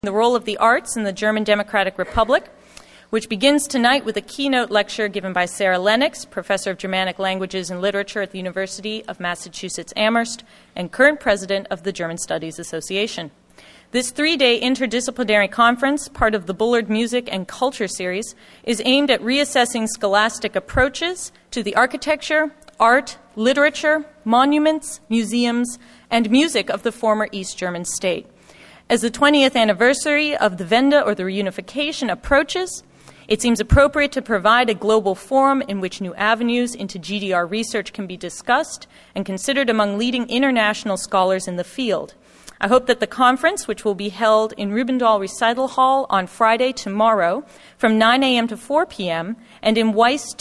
The Role of the Arts in the German Democratic Republic, which begins tonight with a keynote lecture given by Sarah Lennox, Professor of Germanic Languages and Literature at the University of Massachusetts Amherst and current president of the German Studies Association. This three-day interdisciplinary conference, part of the Bullard Music and Culture series, is aimed at reassessing scholastic approaches to the architecture, art, literature, monuments, museums, and music of the former East German state. As the 20th anniversary of the Wende, or the reunification, approaches, it seems appropriate to provide a global forum in which new avenues into GDR research can be discussed and considered among leading international scholars in the field. I hope that the conference, which will be held in Rubendahl Recital Hall on Friday, tomorrow, from 9 a.m. to 4 p.m., and in Weiss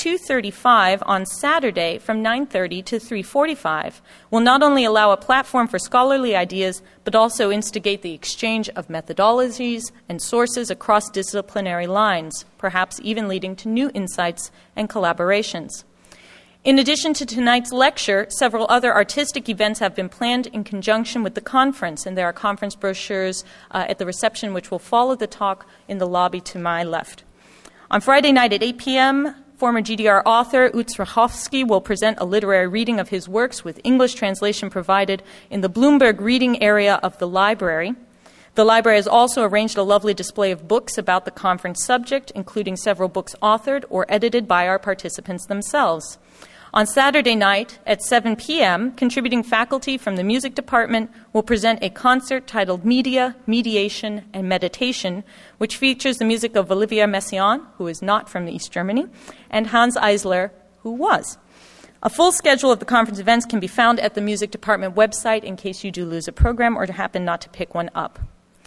235 on Saturday from 9:30 to 3:45, will not only allow a platform for scholarly ideas, but also instigate the exchange of methodologies and sources across disciplinary lines, perhaps even leading to new insights and collaborations. In addition to tonight's lecture, several other artistic events have been planned in conjunction with the conference, and there are conference brochures at the reception which will follow the talk in the lobby to my left. On Friday night at 8 p.m., former GDR author Utz Rachowski will present a literary reading of his works with English translation provided in the Bloomberg reading area of the library. The library has also arranged a lovely display of books about the conference subject, including several books authored or edited by our participants themselves. On Saturday night at 7 p.m., contributing faculty from the music department will present a concert titled Media, Mediation, and Meditation, which features the music of Olivier Messiaen, who is not from East Germany, and Hans Eisler, who was. A full schedule of the conference events can be found at the music department website in case you do lose a program or happen not to pick one up.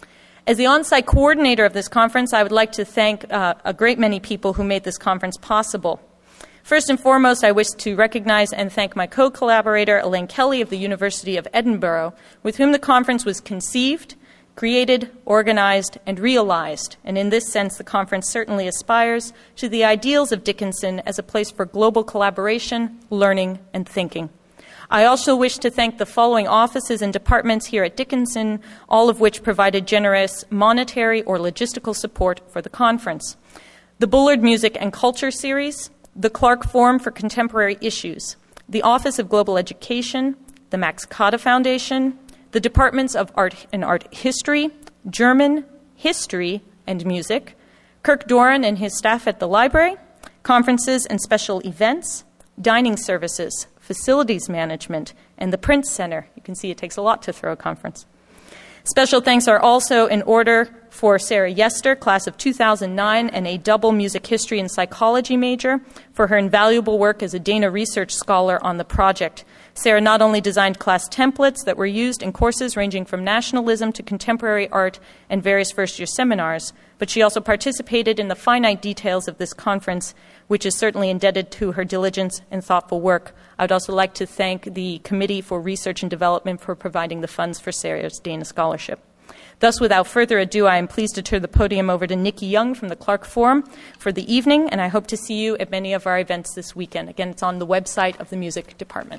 As the on-site coordinator of this conference, I would like to thank a great many people who made this conference possible. First and foremost, I wish to recognize and thank my co-collaborator, Elaine Kelly of the University of Edinburgh, with whom the conference was conceived, created, organized, and realized. And in this sense, the conference certainly aspires to the ideals of Dickinson as a place for global collaboration, learning, and thinking. I also wish to thank the following offices and departments here at Dickinson, all of which provided generous monetary or logistical support for the conference. The Bullard Music and Culture series, the Clark Forum for Contemporary Issues, the Office of Global Education, the Max Kade Foundation, the Departments of Art and Art History, German, History, and Music, Kirk Doran and his staff at the library, conferences and special events, dining services, facilities management, and the Print Center. You can see it takes a lot to throw a conference. Special thanks are also in order for Sarah Yester, class of 2009, and a double music history and psychology major, for her invaluable work as a Dana research scholar on the project. Sarah not only designed class templates that were used in courses ranging from nationalism to contemporary art and various first-year seminars, but she also participated in the finite details of this conference, which is certainly indebted to her diligence and thoughtful work. I would also like to thank the Committee for Research and Development for providing the funds for Sarah's Dana Scholarship. Thus, without further ado, I am pleased to turn the podium over to Nikki Young from the Clark Forum for the evening, and I hope to see you at many of our events this weekend. Again, it's on the website of the Music Department.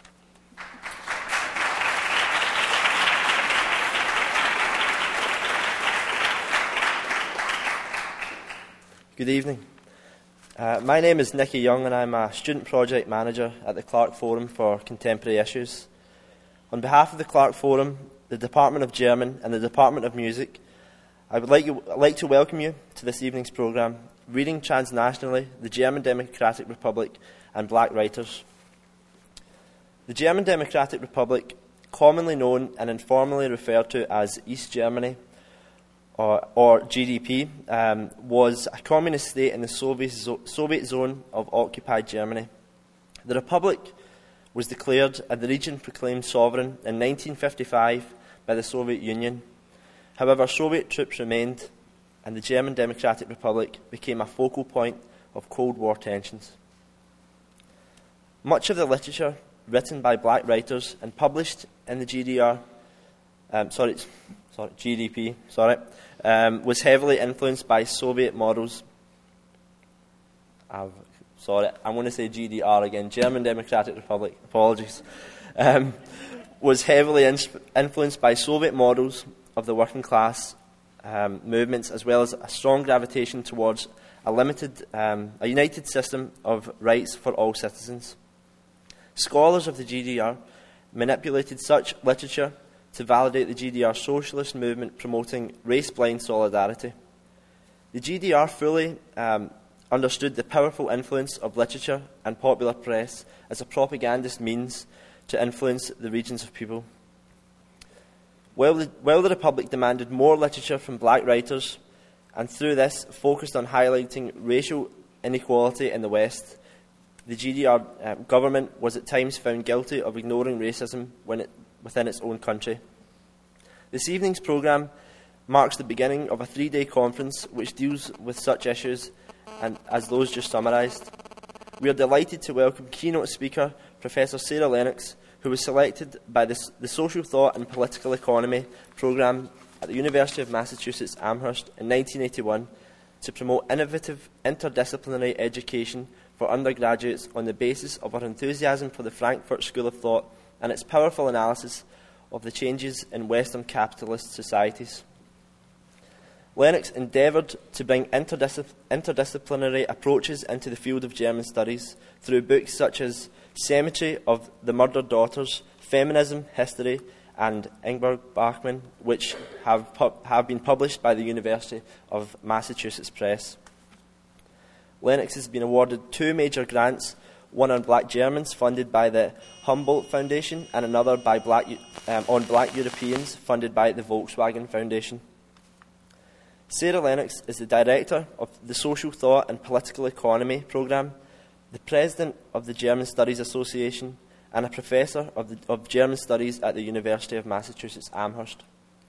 Good evening. My name is Nicky Young, and I'm a student project manager at the Clark Forum for Contemporary Issues. On behalf of the Clark Forum, the Department of German, and the Department of Music, I would like to welcome you to this evening's programme, Reading Transnationally, the German Democratic Republic and Black Writers. The German Democratic Republic, commonly known and informally referred to as East Germany, or GDP, was a communist state in the Soviet zone of occupied Germany. The Republic was declared and the region proclaimed sovereign in 1955 by the Soviet Union. However, Soviet troops remained, and the German Democratic Republic became a focal point of Cold War tensions. Much of the literature written by black writers and published in the GDP, was heavily influenced by Soviet models. I'm going to say GDR again, German Democratic Republic, apologies. Was heavily influenced by Soviet models of the working class movements, as well as a strong gravitation towards a united system of rights for all citizens. Scholars of the GDR manipulated such literature to validate the GDR socialist movement promoting race-blind solidarity. The GDR fully understood the powerful influence of literature and popular press as a propagandist means to influence the regions of people. While the Republic demanded more literature from black writers, and through this focused on highlighting racial inequality in the West, the GDR government was at times found guilty of ignoring racism within its own country. This evening's programme marks the beginning of a 3-day conference which deals with such issues as those just summarised. We are delighted to welcome keynote speaker Professor Sarah Lennox, who was selected by the Social Thought and Political Economy programme at the University of Massachusetts Amherst in 1981 to promote innovative interdisciplinary education for undergraduates on the basis of her enthusiasm for the Frankfurt School of Thought and its powerful analysis of the changes in Western capitalist societies. Lennox endeavoured to bring interdisciplinary approaches into the field of German studies through books such as Cemetery of the Murdered Daughters, Feminism, History, and Ingberg Bachmann, which have been published by the University of Massachusetts Press. Lennox has been awarded 2 major grants, one on black Germans funded by the Humboldt Foundation and another on black Europeans funded by the Volkswagen Foundation. Sarah Lennox is the Director of the Social Thought and Political Economy programme, the President of the German Studies Association, and a Professor of German Studies at the University of Massachusetts Amherst.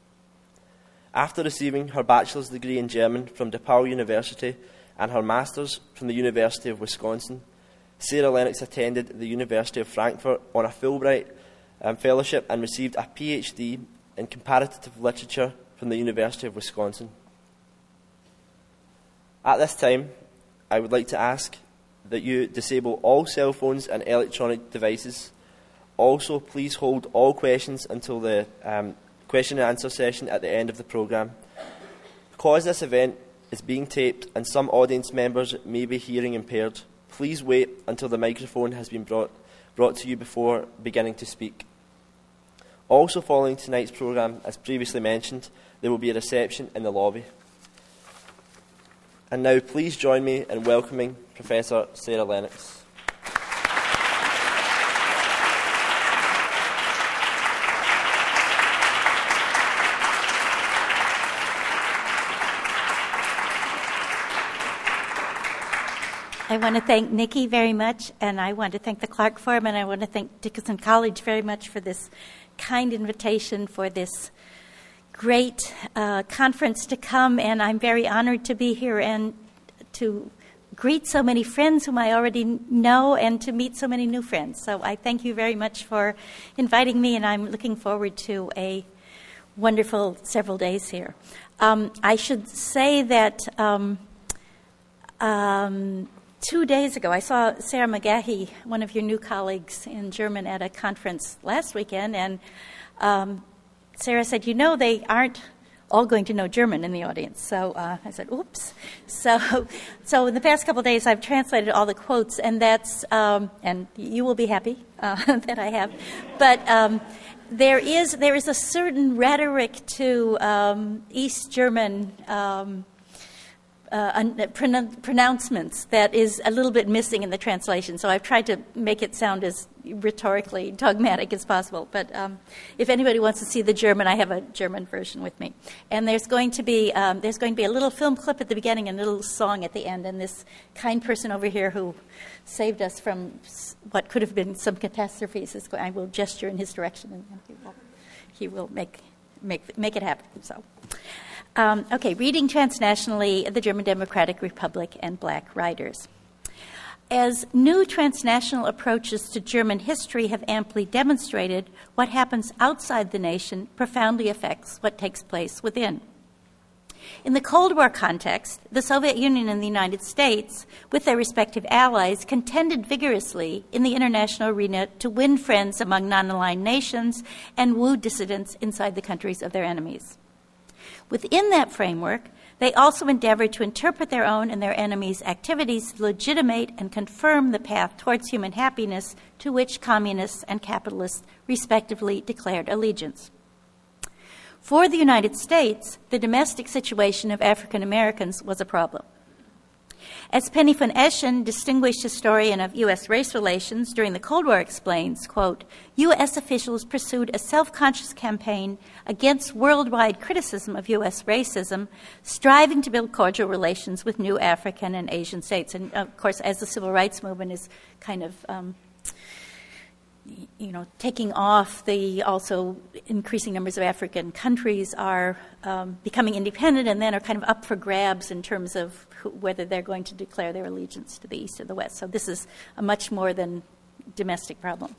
After receiving her bachelor's degree in German from DePaul University and her master's from the University of Wisconsin, Sarah Lennox attended the University of Frankfurt on a Fulbright fellowship and received a PhD in comparative literature from the University of Wisconsin. At this time, I would like to ask that you disable all cell phones and electronic devices. Also, please hold all questions until the question and answer session at the end of the programme. Because this event is being taped and some audience members may be hearing impaired, please wait until the microphone has been brought to you before beginning to speak. Also following tonight's programme, as previously mentioned, there will be a reception in the lobby. And now please join me in welcoming Professor Sarah Lennox. I want to thank Nikki very much, and I want to thank the Clark Forum, and I want to thank Dickinson College very much for this kind invitation for this great conference to come, and I'm very honored to be here and to greet so many friends whom I already know and to meet so many new friends. So I thank you very much for inviting me, and I'm looking forward to a wonderful several days here. I should say that 2 days ago, I saw Sarah McGahey, one of your new colleagues in German, at a conference last weekend, and Sarah said, you know, they aren't all going to know German in the audience. So I said, oops. So in the past couple of days, I've translated all the quotes, and that's, and you will be happy that I have. But there is a certain rhetoric to East German pronouncements that is a little bit missing in the translation. So I've tried to make it sound as rhetorically dogmatic as possible. But if anybody wants to see the German, I have a German version with me. And there's going to be a little film clip at the beginning and a little song at the end. And this kind person over here who saved us from what could have been some catastrophes, I will gesture in his direction, and he will make it happen. So. Okay, reading transnationally, the German Democratic Republic and black writers. As new transnational approaches to German history have amply demonstrated, what happens outside the nation profoundly affects what takes place within. In the Cold War context, the Soviet Union and the United States, with their respective allies, contended vigorously in the international arena to win friends among non-aligned nations and woo dissidents inside the countries of their enemies. Within that framework, they also endeavored to interpret their own and their enemies' activities to legitimate and confirm the path towards human happiness to which communists and capitalists respectively declared allegiance. For the United States, the domestic situation of African Americans was a problem. As Penny van Eschen, distinguished historian of U.S. race relations during the Cold War, explains, quote, U.S. officials pursued a self-conscious campaign against worldwide criticism of U.S. racism, striving to build cordial relations with new African and Asian states. And, of course, as the civil rights movement is kind of taking off, the also increasing numbers of African countries are becoming independent and then are kind of up for grabs in terms of whether they're going to declare their allegiance to the East or the West. So this is a much more than domestic problem.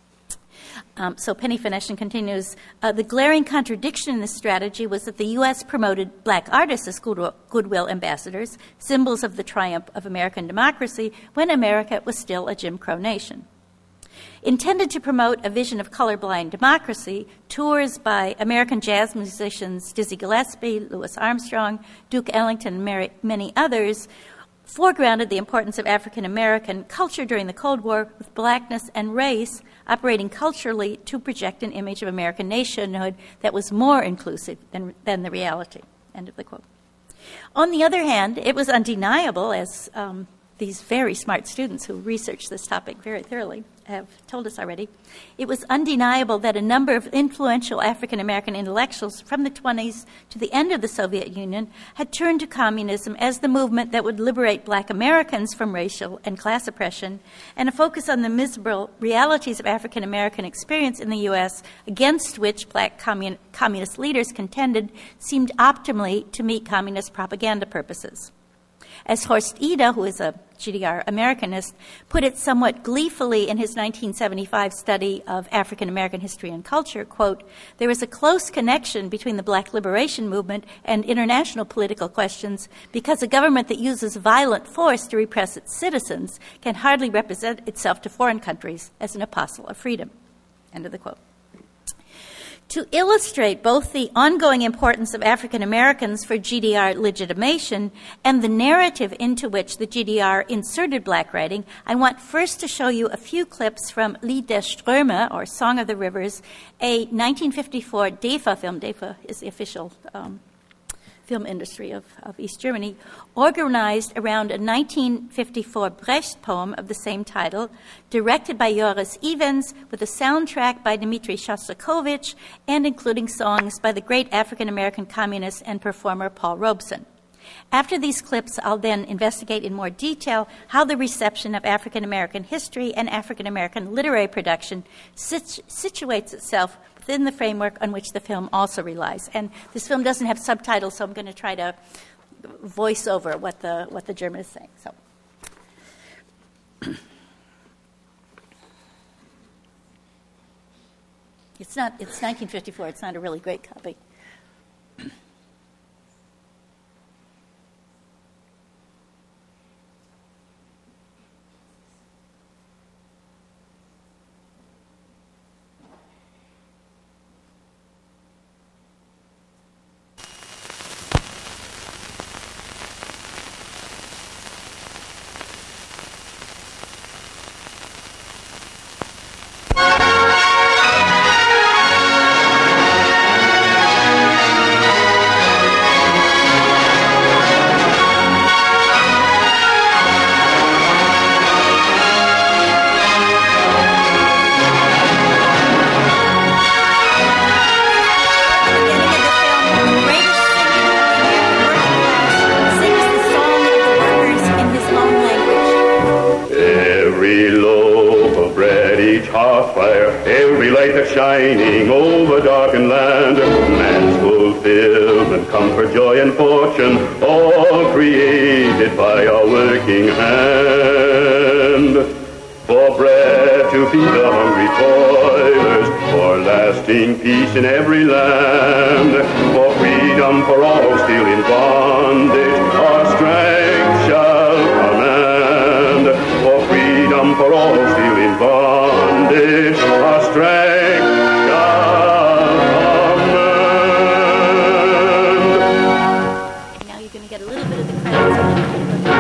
So Penny van Eschen continues, the glaring contradiction in this strategy was that the U.S. promoted black artists as goodwill ambassadors, symbols of the triumph of American democracy, when America was still a Jim Crow nation. Intended to promote a vision of colorblind democracy, tours by American jazz musicians Dizzy Gillespie, Louis Armstrong, Duke Ellington, and many others foregrounded the importance of African American culture during the Cold War, with blackness and race operating culturally to project an image of American nationhood that was more inclusive than the reality. End of the quote. On the other hand, it was undeniable, as these very smart students who researched this topic very thoroughly have told us already, it was undeniable that a number of influential African-American intellectuals from the 20s to the end of the Soviet Union had turned to communism as the movement that would liberate black Americans from racial and class oppression, and a focus on the miserable realities of African-American experience in the U.S., against which black communist leaders contended, seemed optimally to meet communist propaganda purposes. As Horst Ida, who is a GDR Americanist, put it somewhat gleefully in his 1975 study of African American history and culture, quote, there is a close connection between the black liberation movement and international political questions, because a government that uses violent force to repress its citizens can hardly represent itself to foreign countries as an apostle of freedom. End of the quote. To illustrate both the ongoing importance of African Americans for GDR legitimation and the narrative into which the GDR inserted black writing, I want first to show you a few clips from Lied der Ströme, or Song of the Rivers, a 1954 DEFA film. DEFA is the official film industry of East Germany, organized around a 1954 Brecht poem of the same title, directed by Joris Ivens, with a soundtrack by Dmitri Shostakovich, and including songs by the great African-American communist and performer Paul Robeson. After these clips, I'll then investigate in more detail how the reception of African-American history and African-American literary production situates itself within the framework on which the film also relies. And this film doesn't have subtitles, so I'm going to try to voice over what the German is saying. So, it's 1954. It's not a really great copy. Shining over darkened land, man's fulfillment, comfort, joy, and fortune, all created by our working hand. For bread to feed the hungry toilers, for lasting peace in every land, for freedom for all still in bondage, our strength shall command. For freedom for all still in bondage, our strength shall command. going to get a little bit of the credits and then we're going to go to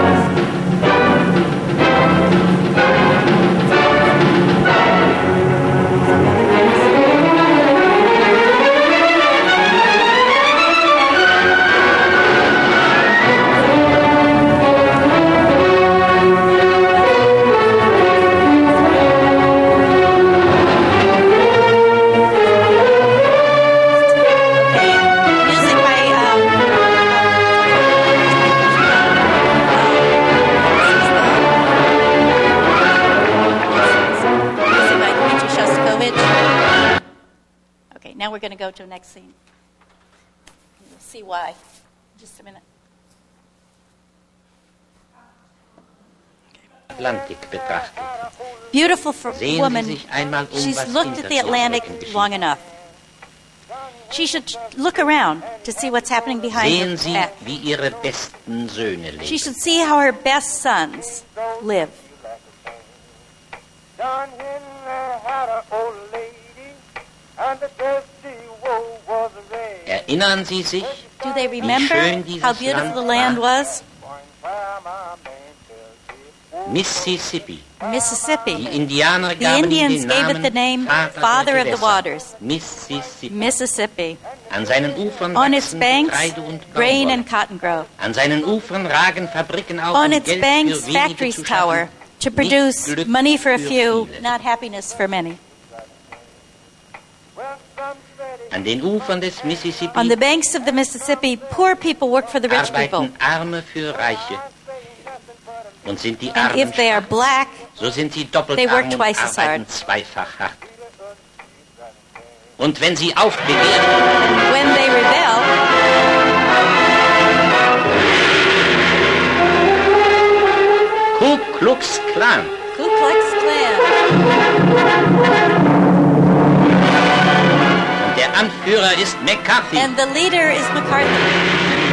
Now we're going to go to the next scene. You'll see why. Just a minute. Atlantik betrachtet. Beautiful Sehen woman. Sie sich einmal She's was looked at the hinter Atlantic Zurück geschieht. long enough. She should look around to see what's happening behind Sehen her Sie, back. wie Ihre besten Söhne leben. She should see how her best sons live. John Henry had an old lady, and the dusty wool was red. Erinnern Sie sich, Do they wie remember schön dieses how beautiful Land the land war? was? Mississippi. Mississippi. Die Indianer The gaben ihm Indians den gave it Namen the name Vater Father der of the Gewässer. Waters. Mississippi. Mississippi. An seinen Ufern On its wachsen banks, Getreide und grain Baumwolle. and cotton grow. An seinen Ufern ragen Fabriken auf, On um its Geld banks, für wenige factories zu tower schaffen, to nicht produce Glück money for a für few, viele. not happiness for many. An den Ufern des Mississippi On the banks of the Mississippi, poor people work for the rich people. arbeiten Arme für Reiche. Und sind die And Armen if they are schwach, black, so sind sie doppelt they work arm und twice as arbeiten hard. zweifach hart. Und wenn sie aufbegehren, and when they rebel, Ku Klux Klan, Ku Klux Klan. und der Anführer ist McCarthy. And the leader is McCarthy.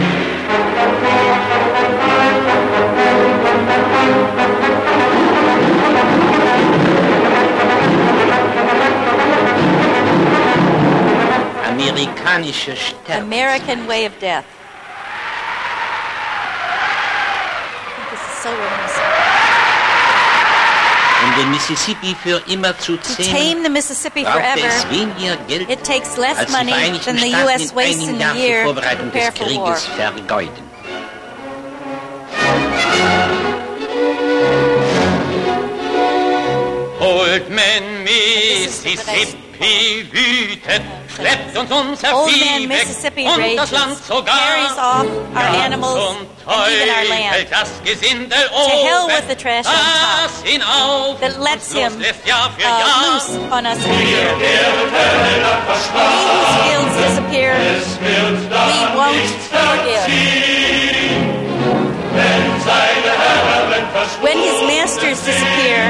Amerikanische Stärke. American way of death. This is so reminiscent. Um den Mississippi für immer zu To zähmen, tame the Mississippi brauchte forever, es weniger Geld, it takes less als die money Vereinigten than the Staaten U.S. in wastes einem in Jahr a zur year to Vorbereitung prepare des for war. Krieges vergeuden. Old Man Mississippi wütet, schleppt uns unser Old Vieh Man weg Mississippi und rages, das Land sogar. carries off our animals Zum and even our Teufel land. das Gesindel hell oben, with the trash on top das ihn auf that lets und him loslässt Jahr für Jahr. loose on us every year. And he whose fields disappear, we won't forgive. When his masters disappear,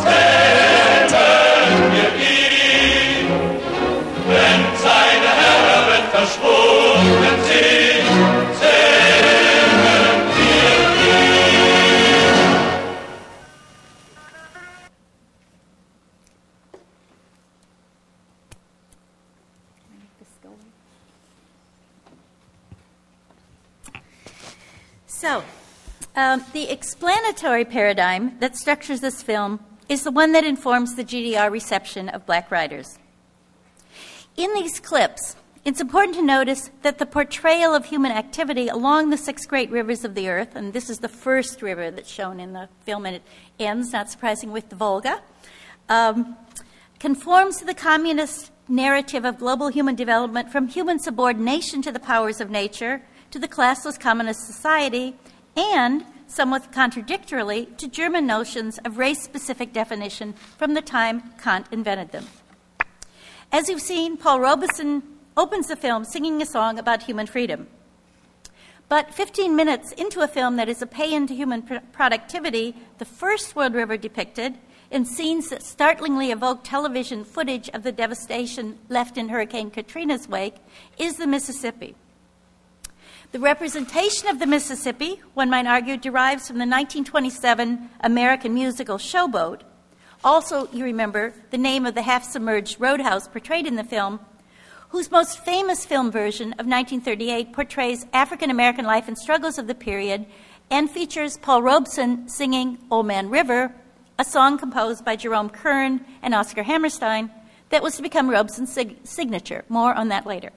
So, the explanatory paradigm that structures this film is the one that informs the GDR reception of Black Riders. In these clips, it's important to notice that the portrayal of human activity along the 6 great rivers of the earth, and this is the first river that's shown in the film, and it ends, not surprising, with the Volga, conforms to the communist narrative of global human development from human subordination to the powers of nature to the classless communist society, and, somewhat contradictorily, to German notions of race-specific definition from the time Kant invented them. As you've seen, Paul Robeson opens the film singing a song about human freedom. But 15 minutes into a film that is a paean to human productivity, the first world river depicted, in scenes that startlingly evoke television footage of the devastation left in Hurricane Katrina's wake, is the Mississippi. The representation of the Mississippi, one might argue, derives from the 1927 American musical Showboat. Also, you remember, the name of the half-submerged roadhouse portrayed in the film, whose most famous film version of 1938 portrays African American life and struggles of the period and features Paul Robeson singing Old Man River, a song composed by Jerome Kern and Oscar Hammerstein that was to become Robeson's signature. More on that later.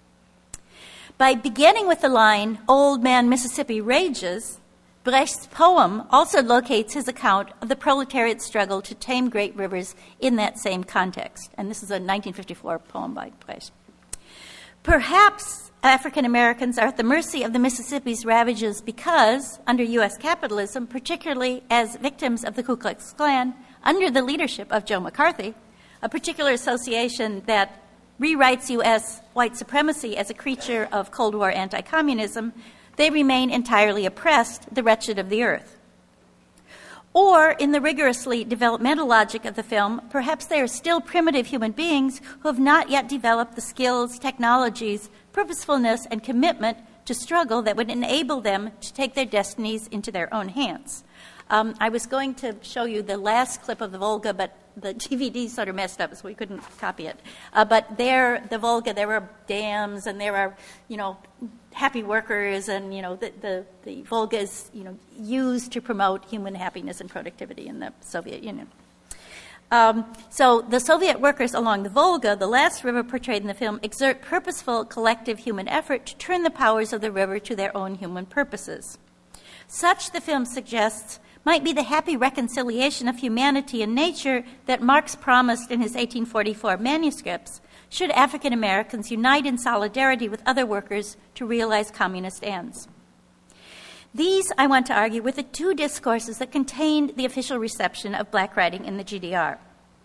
By beginning with the line, Old Man Mississippi Rages, Brecht's poem also locates his account of the proletariat's struggle to tame great rivers in that same context. And this is a 1954 poem by Brecht. Perhaps African Americans are at the mercy of the Mississippi's ravages because, under U.S. capitalism, particularly as victims of the Ku Klux Klan, under the leadership of Joe McCarthy, a particular association that rewrites U.S. white supremacy as a creature of Cold War anti-communism, they remain entirely oppressed, the wretched of the earth. Or, in the rigorously developmental logic of the film, perhaps they are still primitive human beings who have not yet developed the skills, technologies, purposefulness, and commitment to struggle that would enable them to take their destinies into their own hands. I was going to show you the last clip of the Volga, but the DVD sort of messed up, so we couldn't copy it. But there, the Volga, there are dams, and there are, happy workers, and, the Volga is, used to promote human happiness and productivity in the Soviet Union. So the Soviet workers along the Volga, the last river portrayed in the film, exert purposeful collective human effort to turn the powers of the river to their own human purposes. Such, the film suggests, might be the happy reconciliation of humanity and nature that Marx promised in his 1844 manuscripts, should African Americans unite in solidarity with other workers to realize communist ends. These, I want to argue, were the two discourses that contained the official reception of black writing in the GDR.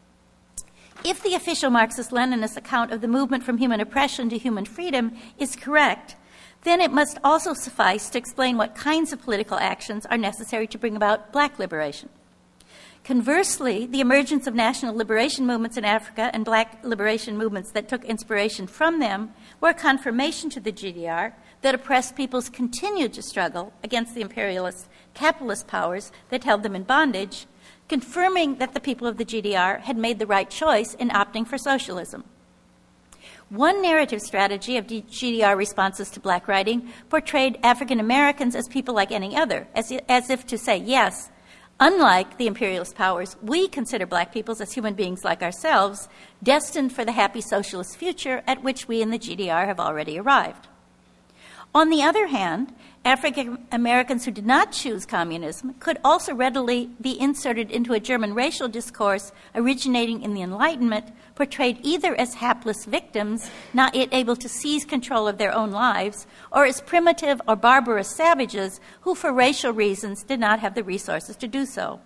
If the official Marxist-Leninist account of the movement from human oppression to human freedom is correct, then it must also suffice to explain what kinds of political actions are necessary to bring about black liberation. Conversely, the emergence of national liberation movements in Africa and black liberation movements that took inspiration from them were a confirmation to the GDR that oppressed peoples continued to struggle against the imperialist capitalist powers that held them in bondage, confirming that the people of the GDR had made the right choice in opting for socialism. One narrative strategy of GDR responses to black writing portrayed African Americans as people like any other, as if to say, yes, unlike the imperialist powers, we consider black peoples as human beings like ourselves, destined for the happy socialist future at which we in the GDR have already arrived. On the other hand, African Americans who did not choose communism could also readily be inserted into a German racial discourse originating in the Enlightenment, portrayed either as hapless victims, not yet able to seize control of their own lives, or as primitive or barbarous savages who, for racial reasons, did not have the resources to do so.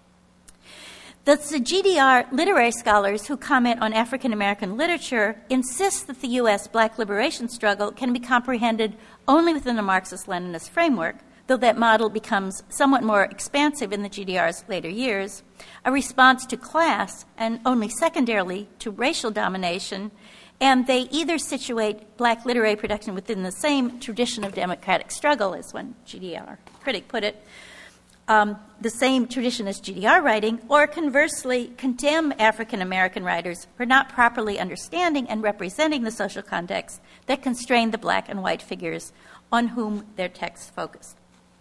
The GDR literary scholars who comment on African American literature insist that the U.S. black liberation struggle can be comprehended only within a Marxist-Leninist framework, though that model becomes somewhat more expansive in the GDR's later years, a response to class and only secondarily to racial domination, and they either situate black literary production within the same tradition of democratic struggle, as one GDR critic put it, the same tradition as GDR writing, or conversely condemn African American writers for not properly understanding and representing the social context that constrained the black and white figures on whom their texts focused.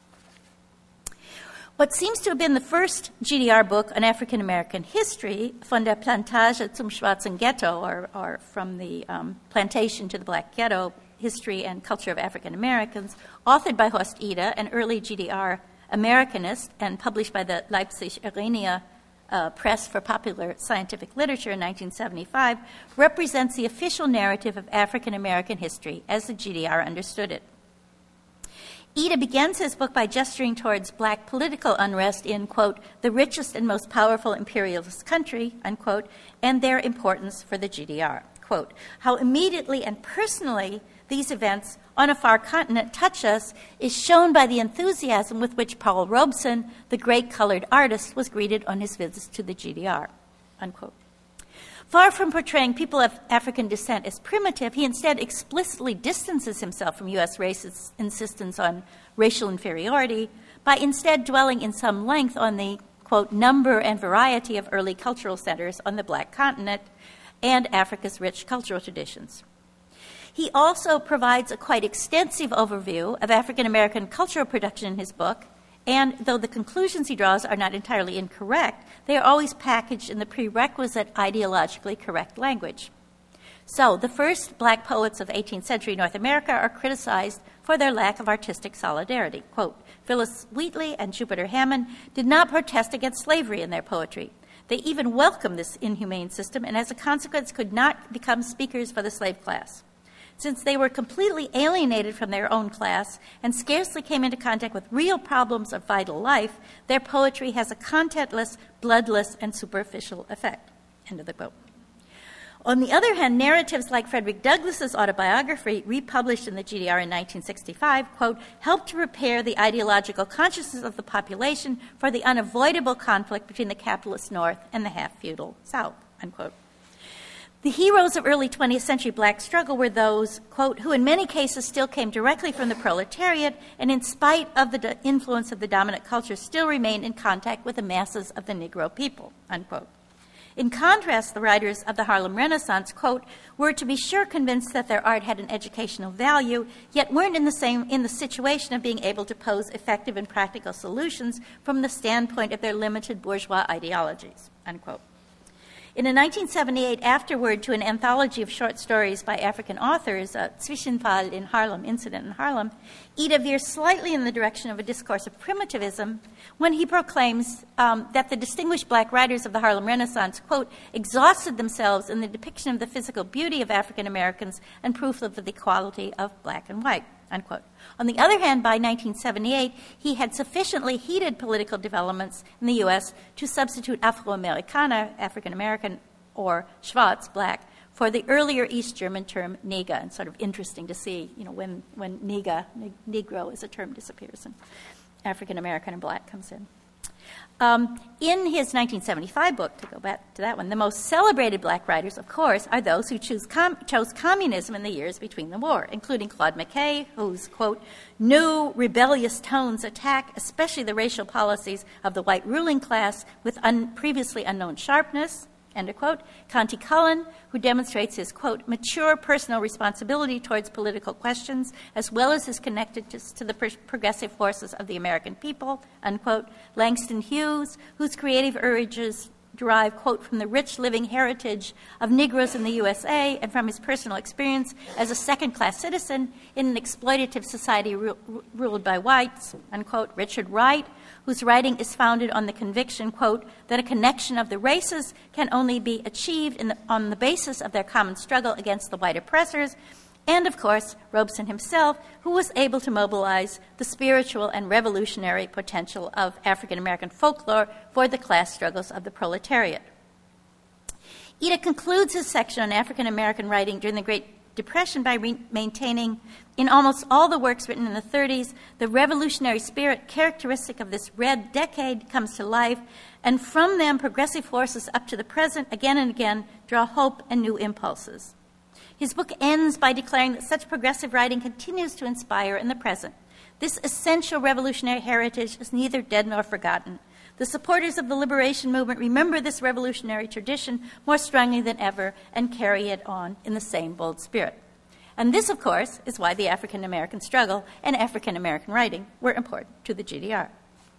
What seems to have been the first GDR book on African American history, Von der Plantage zum Schwarzen Ghetto, or From the Plantation to the Black Ghetto, History and Culture of African Americans, authored by Horst Ida, an early GDR Americanist, and published by the Leipzig Arena Press for Popular Scientific Literature in 1975, represents the official narrative of African American history as the GDR understood it. Ida begins his book by gesturing towards black political unrest in, quote, the richest and most powerful imperialist country, unquote, and their importance for the GDR. Quote, how immediately and personally these events on a far continent touch us is shown by the enthusiasm with which Paul Robeson, the great colored artist, was greeted on his visits to the GDR, unquote. Far from portraying people of African descent as primitive, he instead explicitly distances himself from U.S. racist insistence on racial inferiority by instead dwelling in some length on the, quote, number and variety of early cultural centers on the black continent and Africa's rich cultural traditions. He also provides a quite extensive overview of African American cultural production in his book, and though the conclusions he draws are not entirely incorrect, they are always packaged in the prerequisite ideologically correct language. So, the first black poets of 18th century North America are criticized for their lack of artistic solidarity. Quote, Phyllis Wheatley and Jupiter Hammond did not protest against slavery in their poetry. They even welcomed this inhumane system and as a consequence could not become speakers for the slave class. Since they were completely alienated from their own class and scarcely came into contact with real problems of vital life, their poetry has a contentless, bloodless, and superficial effect. End of the quote. On the other hand, narratives like Frederick Douglass's autobiography, republished in the GDR in 1965, quote, helped to repair the ideological consciousness of the population for the unavoidable conflict between the capitalist North and the half-feudal South, unquote. The heroes of early 20th century black struggle were those, quote, who in many cases still came directly from the proletariat and in spite of the influence of the dominant culture still remained in contact with the masses of the Negro people, unquote. In contrast, the writers of the Harlem Renaissance, quote, were to be sure convinced that their art had an educational value, yet weren't in the situation of being able to pose effective and practical solutions from the standpoint of their limited bourgeois ideologies, unquote. In a 1978 afterword to an anthology of short stories by African authors, Zwischenfall in Harlem, Incident in Harlem, Ida veers slightly in the direction of a discourse of primitivism when he proclaims that the distinguished black writers of the Harlem Renaissance, quote, exhausted themselves in the depiction of the physical beauty of African Americans and proof of the equality of black and white, unquote. On the other hand, by 1978, he had sufficiently heated political developments in the U.S. to substitute Afro-Amerikaner, African-American, or Schwarz, black, for the earlier East German term Neger. And sort of interesting to see, you know, when Negro as a term disappears and African-American and black comes in. In his 1975 book, to go back to that one, the most celebrated black writers, of course, are those who chose communism in the years between the war, including Claude McKay, whose, quote, new rebellious tones attack especially the racial policies of the white ruling class with previously unknown sharpness, end of quote. Conti Cullen, who demonstrates his, quote, mature personal responsibility towards political questions, as well as his connectedness to the progressive forces of the American people, unquote. Langston Hughes, whose creative urges derive, quote, from the rich living heritage of Negroes in the USA and from his personal experience as a second-class citizen in an exploitative society ruled by whites, unquote. Richard Wright, whose writing is founded on the conviction, quote, that a connection of the races can only be achieved on the basis of their common struggle against the white oppressors, and, of course, Robeson himself, who was able to mobilize the spiritual and revolutionary potential of African-American folklore for the class struggles of the proletariat. Ida concludes his section on African-American writing during the Great Depression by maintaining, in almost all the works written in the 30s, the revolutionary spirit characteristic of this red decade comes to life, and from them progressive forces up to the present, again and again, draw hope and new impulses. His book ends by declaring that such progressive writing continues to inspire in the present. This essential revolutionary heritage is neither dead nor forgotten. The supporters of the liberation movement remember this revolutionary tradition more strongly than ever and carry it on in the same bold spirit. And this, of course, is why the African-American struggle and African-American writing were important to the GDR.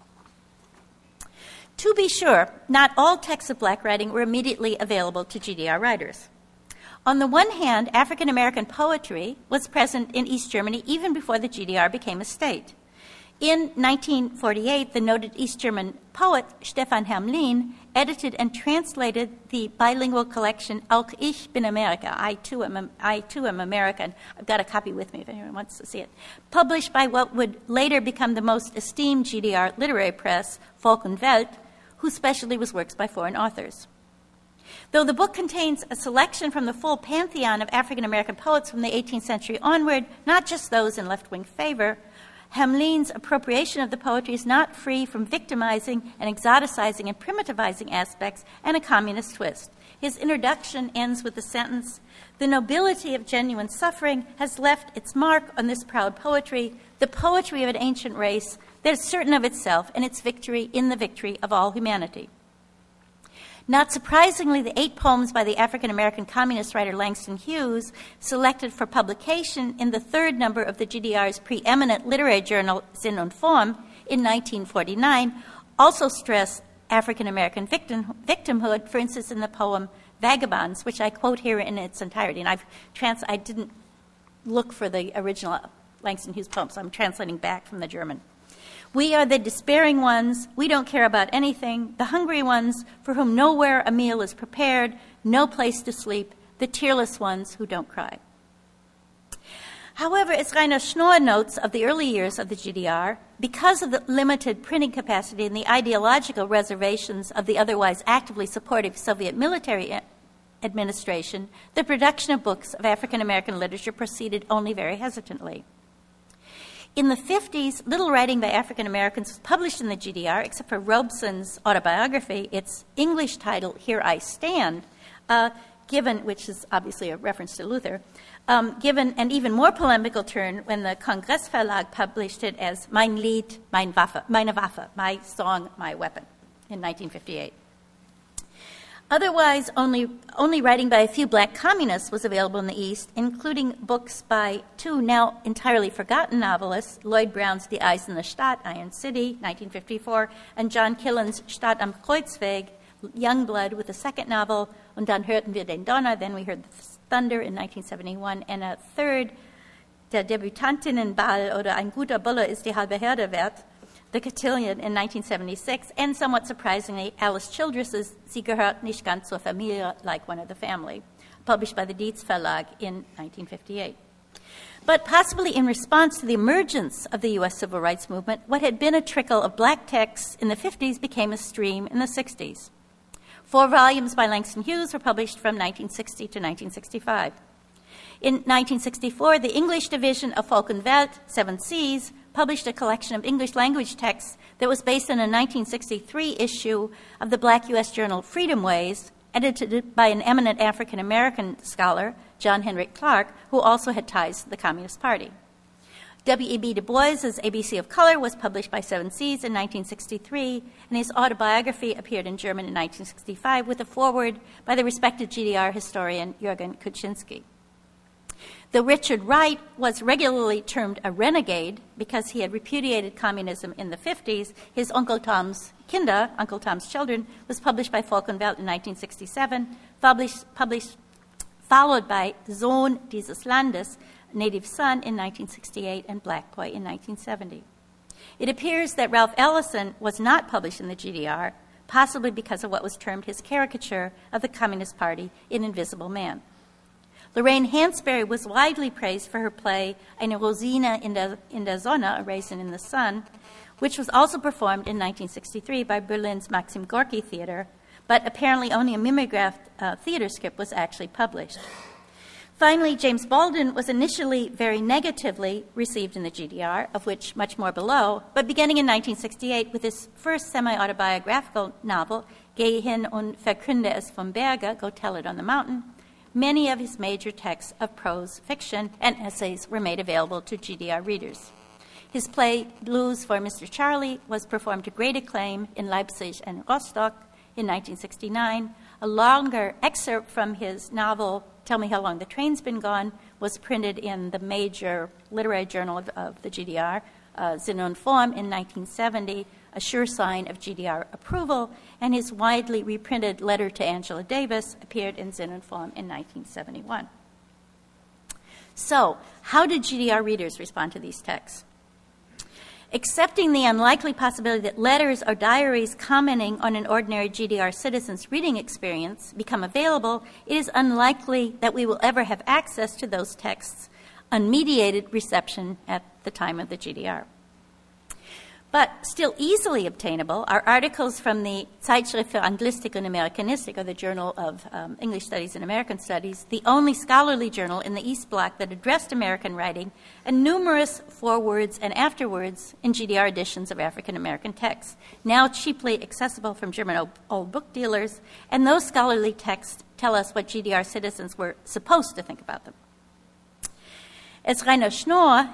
To be sure, not all texts of black writing were immediately available to GDR writers. On the one hand, African-American poetry was present in East Germany even before the GDR became a state. In 1948, the noted East German poet Stefan Hermlin edited and translated the bilingual collection Auch ich bin Amerika, I too am American. I've got a copy with me if anyone wants to see it. Published by what would later become the most esteemed GDR literary press, Volk und Welt, whose specialty was works by foreign authors. Though the book contains a selection from the full pantheon of African-American poets from the 18th century onward, not just those in left-wing favor, Hermlin's appropriation of the poetry is not free from victimizing and exoticizing and primitivizing aspects and a communist twist. His introduction ends with the sentence, "The nobility of genuine suffering has left its mark on this proud poetry, the poetry of an ancient race that is certain of itself and its victory in the victory of all humanity." Not surprisingly, the 8 poems by the African-American communist writer Langston Hughes, selected for publication in the 3rd number of the GDR's preeminent literary journal Sinn und Form in 1949, also stress African-American victimhood, for instance, in the poem Vagabonds, which I quote here in its entirety. And I didn't look for the original Langston Hughes poem, so I'm translating back from the German. We are the despairing ones, we don't care about anything, the hungry ones for whom nowhere a meal is prepared, no place to sleep, the tearless ones who don't cry. However, as Rainer Schnorr notes of the early years of the GDR, because of the limited printing capacity and the ideological reservations of the otherwise actively supportive Soviet military administration, the production of books of African American literature proceeded only very hesitantly. In the 50s, little writing by African Americans was published in the GDR, except for Robeson's autobiography, its English title, Here I Stand, given, which is obviously a reference to Luther, given an even more polemical turn when the Kongress Verlag published it as Mein Lied, meine Waffe, my song, my weapon, in 1958. Otherwise, only writing by a few black communists was available in the East, including books by 2 now entirely forgotten novelists, Lloyd Brown's Die Eiserne Stadt, Iron City, 1954, and John Killen's Stadt am Kreuzweg, Young Blood, with a second novel, Und dann hörten wir den Donner, then we heard the thunder in 1971, and a third, Der Debütantinnenball oder Ein guter Bulle ist die halbe Herde wert, The Cotillion in 1976, and somewhat surprisingly, Alice Childress's Sie gehört nicht ganz zur Familie, like one of the family, published by the Dietz Verlag in 1958. But possibly in response to the emergence of the U.S. civil rights movement, what had been a trickle of black texts in the 50s became a stream in the 60s. 4 volumes by Langston Hughes were published from 1960 to 1965. In 1964, the English division of Volk und Welt, 7 Seas, published a collection of English language texts that was based on a 1963 issue of the black U.S. journal Freedom Ways, edited by an eminent African-American scholar, John Henrik Clarke, who also had ties to the Communist Party. W.E.B. Du Bois's ABC of Color was published by 7 Seas in 1963, and his autobiography appeared in German in 1965 with a foreword by the respected GDR historian Jürgen Kuczynski. Though Richard Wright was regularly termed a renegade because he had repudiated communism in the 50s, his Uncle Tom's Kinder, Uncle Tom's Children, was published by Volk und Welt in 1967, followed by Sohn dieses Landes, Native Son in 1968, and Black Boy in 1970. It appears that Ralph Ellison was not published in the GDR, possibly because of what was termed his caricature of the Communist Party in Invisible Man. Lorraine Hansberry was widely praised for her play Eine Rosine in der Sonne, A Raisin in the Sun, which was also performed in 1963 by Berlin's Maxim Gorky Theater, but apparently only a mimeographed theater script was actually published. Finally, James Baldwin was initially very negatively received in the GDR, of which much more below, but beginning in 1968 with his first semi-autobiographical novel, Geh hin und verkünde es vom Berge, Go Tell It on the Mountain, many of his major texts of prose fiction and essays were made available to GDR readers. His play, Blues for Mr. Charlie, was performed to great acclaim in Leipzig and Rostock in 1969. A longer excerpt from his novel, Tell Me How Long the Train's Been Gone, was printed in the major literary journal of the GDR, Sinn und Form, in 1970, a sure sign of GDR approval, and his widely reprinted Letter to Angela Davis appeared in Sinn und Form in 1971. So, how did GDR readers respond to these texts? Accepting the unlikely possibility that letters or diaries commenting on an ordinary GDR citizen's reading experience become available, it is unlikely that we will ever have access to those texts' unmediated reception at the time of the GDR. But still easily obtainable are articles from the Zeitschrift für Anglistik und Amerikanistik, or the Journal of English Studies and American Studies, the only scholarly journal in the East Bloc that addressed American writing, and numerous forewords and afterwords in GDR editions of African American texts, now cheaply accessible from German old book dealers, and those scholarly texts tell us what GDR citizens were supposed to think about them. As Rainer Schnorr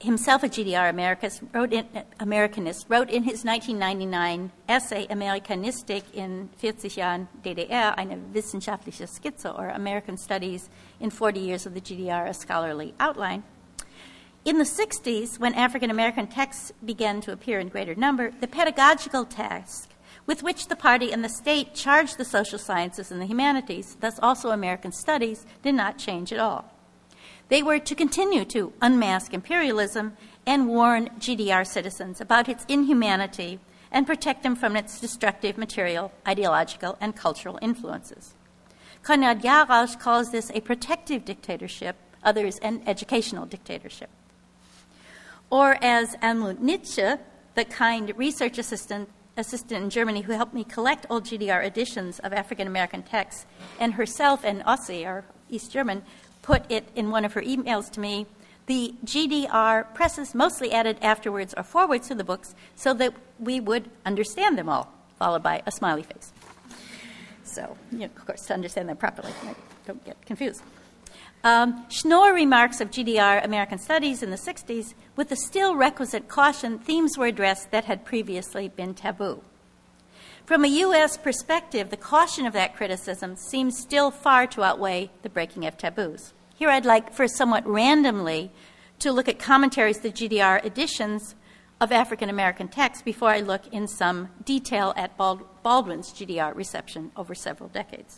himself a GDR Americanist, wrote in his 1999 essay Amerikanistik in 40 Jahren DDR, eine wissenschaftliche Skizze, or American Studies in 40 Years of the GDR, a scholarly outline. In the 60s, when African American texts began to appear in greater number, the pedagogical task with which the party and the state charged the social sciences and the humanities, thus also American studies, did not change at all. They were to continue to unmask imperialism and warn GDR citizens about its inhumanity and protect them from its destructive material, ideological, and cultural influences. Konrad Jarasch calls this a protective dictatorship, others an educational dictatorship. Or as Almut Nitsche, the kind research assistant in Germany who helped me collect old GDR editions of African American texts, and herself and Ossi, or East German, put it in one of her emails to me, the GDR presses mostly added afterwards or forwards to the books so that we would understand them all, followed by a smiley face. So, of course, to understand them properly, don't get confused. Schnorr remarks of GDR American Studies in the 60s, with the still requisite caution, themes were addressed that had previously been taboo. From a U.S. perspective, the caution of that criticism seems still far to outweigh the breaking of taboos. Here I'd like, first somewhat randomly, to look at commentaries to GDR editions of African American texts before I look in some detail at Baldwin's GDR reception over several decades.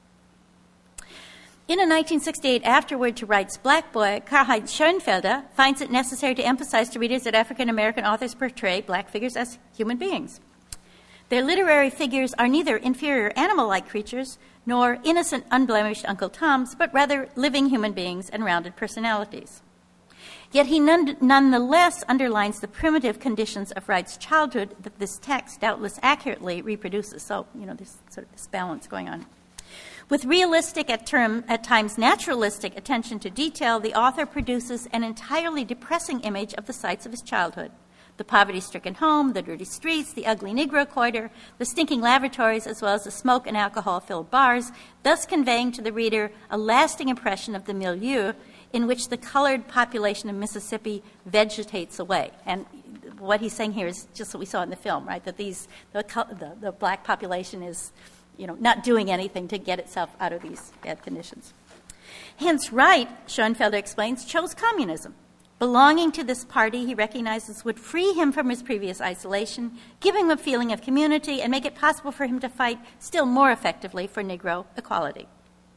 In a 1968 afterword to Wright's Black Boy, Karl-Heinz Schoenfelder finds it necessary to emphasize to readers that African American authors portray black figures as human beings. Their literary figures are neither inferior animal-like creatures nor innocent, unblemished Uncle Toms, but rather living human beings and rounded personalities. Yet he nonetheless underlines the primitive conditions of Wright's childhood that this text doubtless accurately reproduces. So, there's sort of this balance going on. With realistic, at times naturalistic attention to detail, the author produces an entirely depressing image of the sights of his childhood. The poverty-stricken home, the dirty streets, the ugly Negro quarter, the stinking lavatories, as well as the smoke and alcohol-filled bars, thus conveying to the reader a lasting impression of the milieu in which the colored population of Mississippi vegetates away. And what he's saying here is just what we saw in the film, right? That the black population is not doing anything to get itself out of these bad conditions. Hence, Wright, Schoenfelder explains, chose communism. Belonging to this party, he recognizes, would free him from his previous isolation, give him a feeling of community, and make it possible for him to fight still more effectively for Negro equality.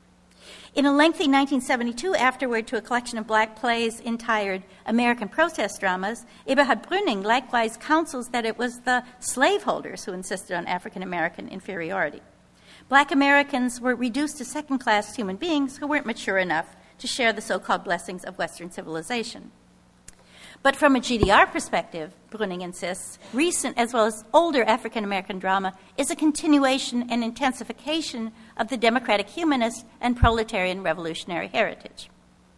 In a lengthy 1972 afterword to a collection of black plays entitled American Protest Dramas, Eberhard Brüning likewise counsels that it was the slaveholders who insisted on African American inferiority. Black Americans were reduced to second-class human beings who weren't mature enough to share the so-called blessings of Western civilization. But from a GDR perspective, Brüning insists, recent as well as older African American drama is a continuation and intensification of the democratic humanist and proletarian revolutionary heritage.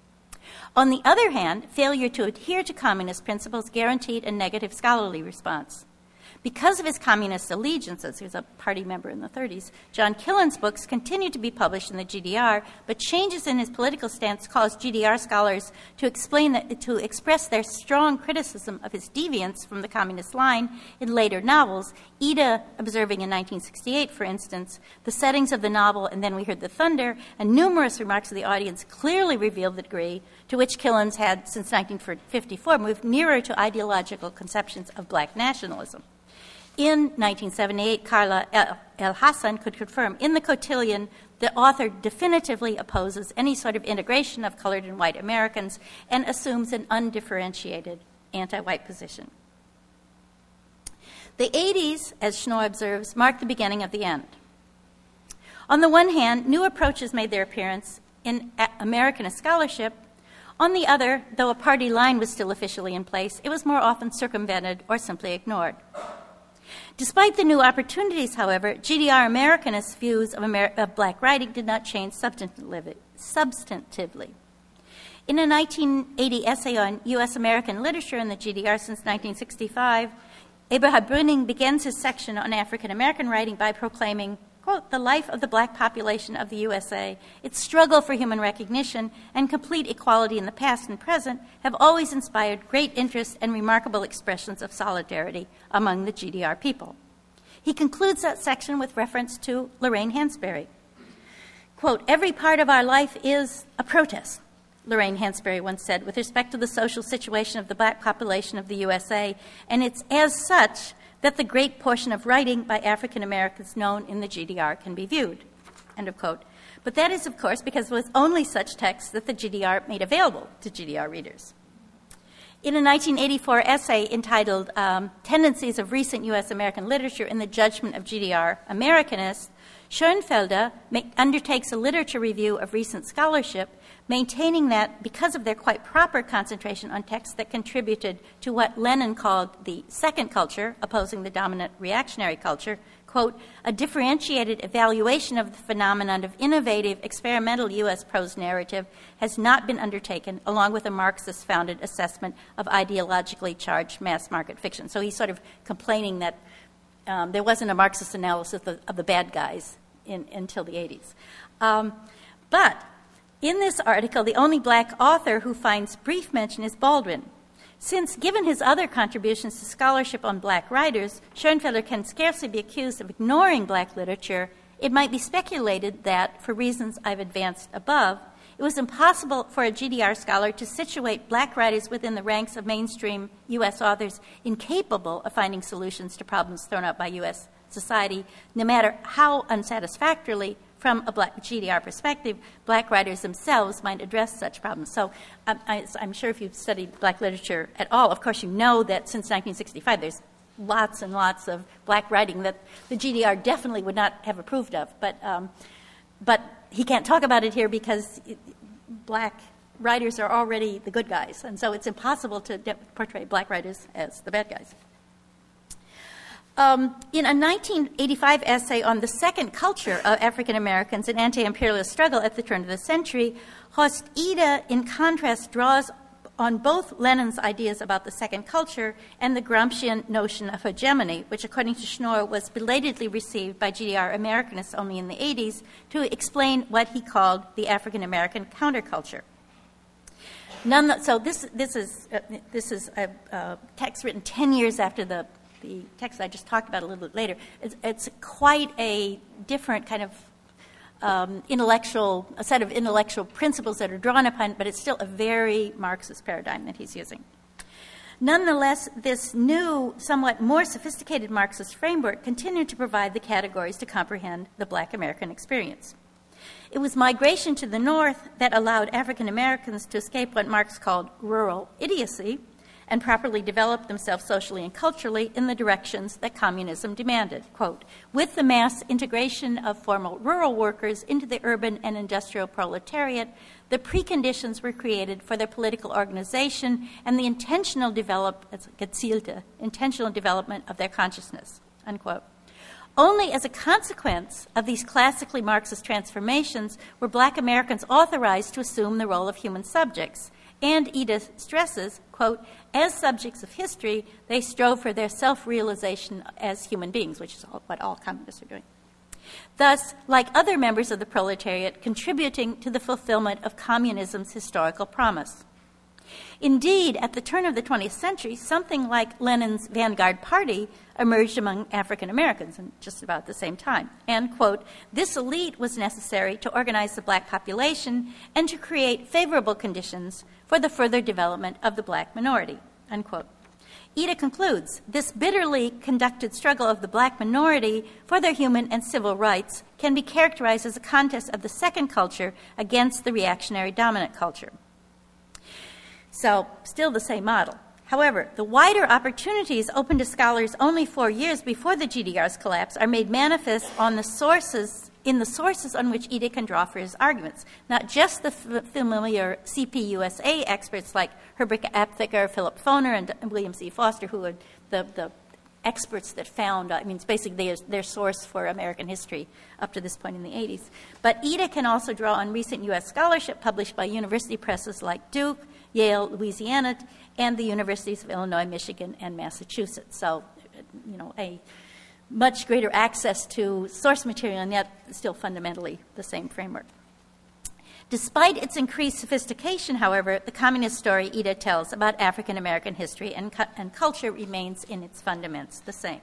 On the other hand, failure to adhere to communist principles guaranteed a negative scholarly response. Because of his communist allegiances, he was a party member in the 30s, John Killen's books continued to be published in the GDR, but changes in his political stance caused GDR scholars to express their strong criticism of his deviance from the communist line in later novels, Ida observing in 1968, for instance, the settings of the novel And Then We Heard the Thunder, and numerous remarks of the audience clearly revealed the degree to which Killen's had, since 1954, moved nearer to ideological conceptions of black nationalism. In 1978, Carla El Hassan could confirm in The Cotillion the author definitively opposes any sort of integration of colored and white Americans and assumes an undifferentiated anti-white position. The 80s, as Schnorr observes, marked the beginning of the end. On the one hand, new approaches made their appearance in Americanist scholarship. On the other, though a party line was still officially in place, it was more often circumvented or simply ignored. Despite the new opportunities, however, GDR Americanist views of black writing did not change substantively. In a 1980 essay on U.S. American literature in the GDR since 1965, Eberhard Brüning begins his section on African American writing by proclaiming, quote, the life of the black population of the USA, its struggle for human recognition, and complete equality in the past and present have always inspired great interest and remarkable expressions of solidarity among the GDR people. He concludes that section with reference to Lorraine Hansberry. Quote, every part of our life is a protest, Lorraine Hansberry once said, with respect to the social situation of the black population of the USA, and it's as such that the great portion of writing by African Americans known in the GDR can be viewed, end of quote. But that is, of course, because it was only such text that the GDR made available to GDR readers. In a 1984 essay entitled Tendencies of Recent U.S. American Literature in the Judgment of GDR Americanists, Schoenfelder undertakes a literature review of recent scholarship, maintaining that because of their quite proper concentration on texts that contributed to what Lenin called the second culture, opposing the dominant reactionary culture, quote, a differentiated evaluation of the phenomenon of innovative experimental U.S. prose narrative has not been undertaken, along with a Marxist-founded assessment of ideologically charged mass market fiction. So he's sort of complaining that there wasn't a Marxist analysis of the bad guys until the 80s. But in this article, the only black author who finds brief mention is Baldwin. Since, given his other contributions to scholarship on black writers, Schoenfelder can scarcely be accused of ignoring black literature, it might be speculated that, for reasons I've advanced above, it was impossible for a GDR scholar to situate black writers within the ranks of mainstream U.S. authors incapable of finding solutions to problems thrown out by U.S. society, no matter how unsatisfactorily, from a black GDR perspective, black writers themselves might address such problems. So I'm sure if you've studied black literature at all, of course you know that since 1965 there's lots and lots of black writing that the GDR definitely would not have approved of. But he can't talk about it here because black writers are already the good guys, and so it's impossible to portray black writers as the bad guys. In a 1985 essay on the second culture of African Americans in anti-imperialist struggle at the turn of the century, Horst Ide, in contrast, draws on both Lenin's ideas about the second culture and the Gramscian notion of hegemony, which, according to Schnorr, was belatedly received by GDR Americanists only in the 80s, to explain what he called the African American counterculture. So this is a text written 10 years after the text I just talked about a little bit later. It's quite a different kind of a set of intellectual principles that are drawn upon, but it's still a very Marxist paradigm that he's using. Nonetheless, this new, somewhat more sophisticated Marxist framework continued to provide the categories to comprehend the black American experience. It was migration to the north that allowed African Americans to escape what Marx called rural idiocy and properly develop themselves socially and culturally in the directions that communism demanded. Quote, with the mass integration of formal rural workers into the urban and industrial proletariat, the preconditions were created for their political organization and the intentional development of their consciousness, unquote. Only as a consequence of these classically Marxist transformations were black Americans authorized to assume the role of human subjects. And Edith stresses, quote, as subjects of history, they strove for their self-realization as human beings, which is what all communists are doing. Thus, like other members of the proletariat, contributing to the fulfillment of communism's historical promise. Indeed, at the turn of the 20th century, something like Lenin's Vanguard Party emerged among African Americans in just about the same time. And, quote, this elite was necessary to organize the black population and to create favorable conditions for the further development of the black minority, unquote. Ide concludes, this bitterly conducted struggle of the black minority for their human and civil rights can be characterized as a contest of the second culture against the reactionary dominant culture. So, still the same model. However, the wider opportunities open to scholars only 4 years before the GDR's collapse are made manifest in the sources on which Ide can draw for his arguments. Not just the familiar CPUSA experts like Herbert Aptheker, Philip Foner, and William C. Foster, who are the experts that found, it's basically their source for American history up to this point in the 80s. But Ide can also draw on recent U.S. scholarship published by university presses like Duke, Yale, Louisiana, and the universities of Illinois, Michigan, and Massachusetts. So, much greater access to source material, and yet still fundamentally the same framework. Despite its increased sophistication, however, the communist story Ida tells about African American history and culture remains in its fundaments the same.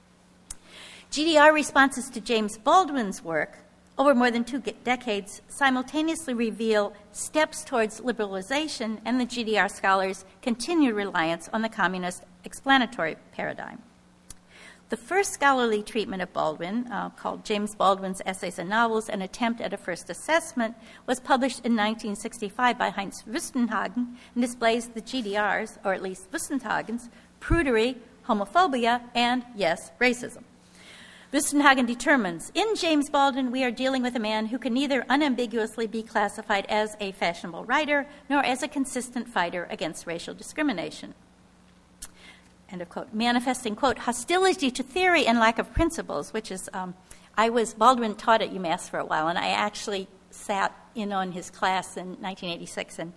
GDR responses to James Baldwin's work over more than 2 decades simultaneously reveal steps towards liberalization and the GDR scholars' continued reliance on the communist explanatory paradigm. The first scholarly treatment of Baldwin, called James Baldwin's Essays and Novels, An Attempt at a First Assessment, was published in 1965 by Heinz Wüstenhagen and displays the GDR's, or at least Wüstenhagen's, prudery, homophobia, and, yes, racism. Wüstenhagen determines, in James Baldwin, we are dealing with a man who can neither unambiguously be classified as a fashionable writer nor as a consistent fighter against racial discrimination. End of quote. Manifesting, quote, hostility to theory and lack of principles, which is, Baldwin taught at UMass for a while, and I actually sat in on his class in 1986, and,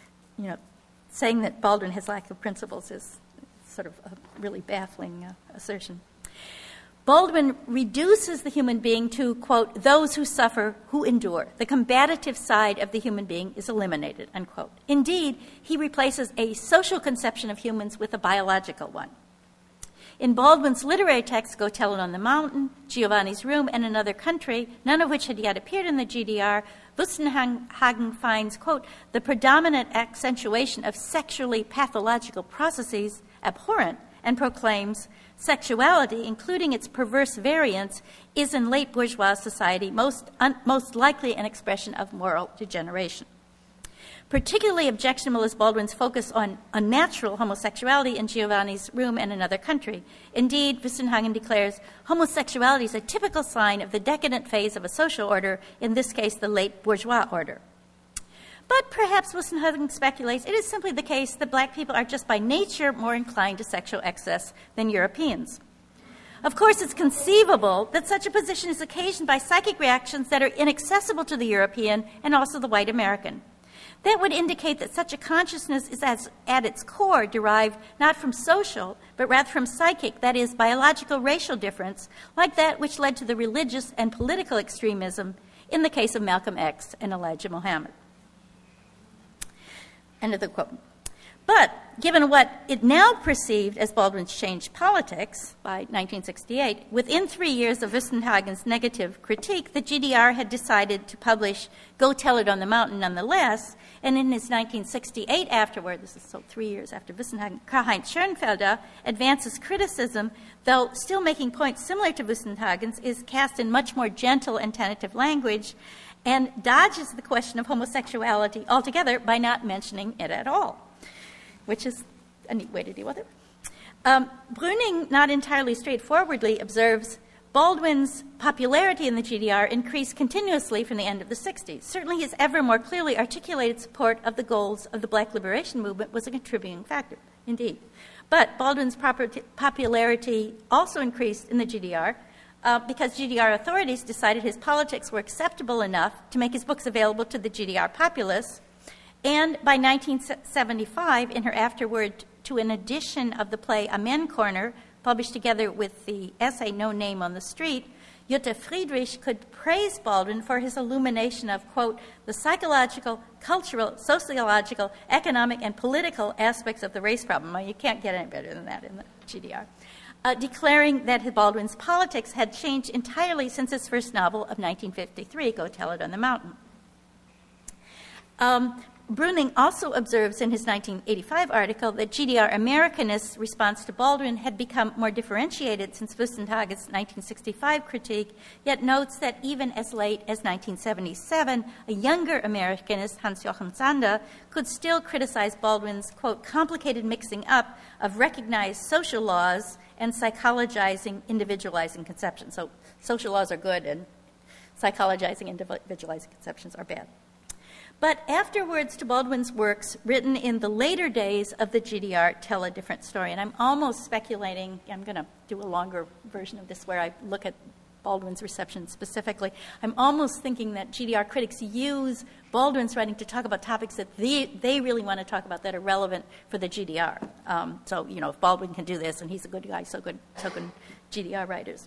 saying that Baldwin has lack of principles is sort of a really baffling assertion. Baldwin reduces the human being to, quote, those who suffer, who endure. The combative side of the human being is eliminated, unquote. Indeed, he replaces a social conception of humans with a biological one. In Baldwin's literary texts, Go Tell It on the Mountain, Giovanni's Room, and Another Country, none of which had yet appeared in the GDR, Wüstenhagen finds, quote, the predominant accentuation of sexually pathological processes abhorrent, and proclaims sexuality, including its perverse variants, is in late bourgeois society most likely an expression of moral degeneration. Particularly objectionable is Baldwin's focus on unnatural homosexuality in Giovanni's Room and Another Country. Indeed, Wüstenhagen declares homosexuality is a typical sign of the decadent phase of a social order, in this case the late bourgeois order. But perhaps Wüstenhagen speculates it is simply the case that black people are just by nature more inclined to sexual excess than Europeans. Of course, it's conceivable that such a position is occasioned by psychic reactions that are inaccessible to the European and also the white American. That would indicate that such a consciousness is at its core derived not from social, but rather from psychic, that is, biological racial difference, like that which led to the religious and political extremism in the case of Malcolm X and Elijah Muhammad. End of the quote. But given what it now perceived as Baldwin's changed politics by 1968, within 3 years of Wüstenhagen's negative critique, the GDR had decided to publish Go Tell It on the Mountain nonetheless, and in his 1968 afterword, this is so 3 years after Wüstenhagen, Karl-Heinz Schoenfelder advances criticism, though still making points similar to Wüstenhagen's, is cast in much more gentle and tentative language, and dodges the question of homosexuality altogether by not mentioning it at all, which is a neat way to deal with it. Brüning, not entirely straightforwardly, observes Baldwin's popularity in the GDR increased continuously from the end of the 60s. Certainly his ever more clearly articulated support of the goals of the Black liberation movement was a contributing factor, indeed. But Baldwin's popularity also increased in the GDR because GDR authorities decided his politics were acceptable enough to make his books available to the GDR populace. And by 1975, in her afterword to an edition of the play Amen Corner, published together with the essay No Name on the Street, Jutta Friedrich could praise Baldwin for his illumination of, quote, the psychological, cultural, sociological, economic, and political aspects of the race problem. Well, you can't get any better than that in the GDR. Declaring that Baldwin's politics had changed entirely since his first novel of 1953, Go Tell It on the Mountain. Brüning also observes in his 1985 article that GDR Americanists' response to Baldwin had become more differentiated since Wüstenhagen's 1965 critique, yet notes that even as late as 1977, a younger Americanist, Hans-Joachim Zander, could still criticize Baldwin's, quote, complicated mixing up of recognized social laws and psychologizing, individualizing conceptions. So social laws are good and psychologizing, individualizing conceptions are bad. But afterwards to Baldwin's works written in the later days of the GDR tell a different story. And I'm almost speculating, I'm going to do a longer version of this where I look at Baldwin's reception specifically. I'm almost thinking that GDR critics use Baldwin's writing to talk about topics that they really want to talk about that are relevant for the GDR. So, if Baldwin can do this and he's a good guy, so can GDR writers.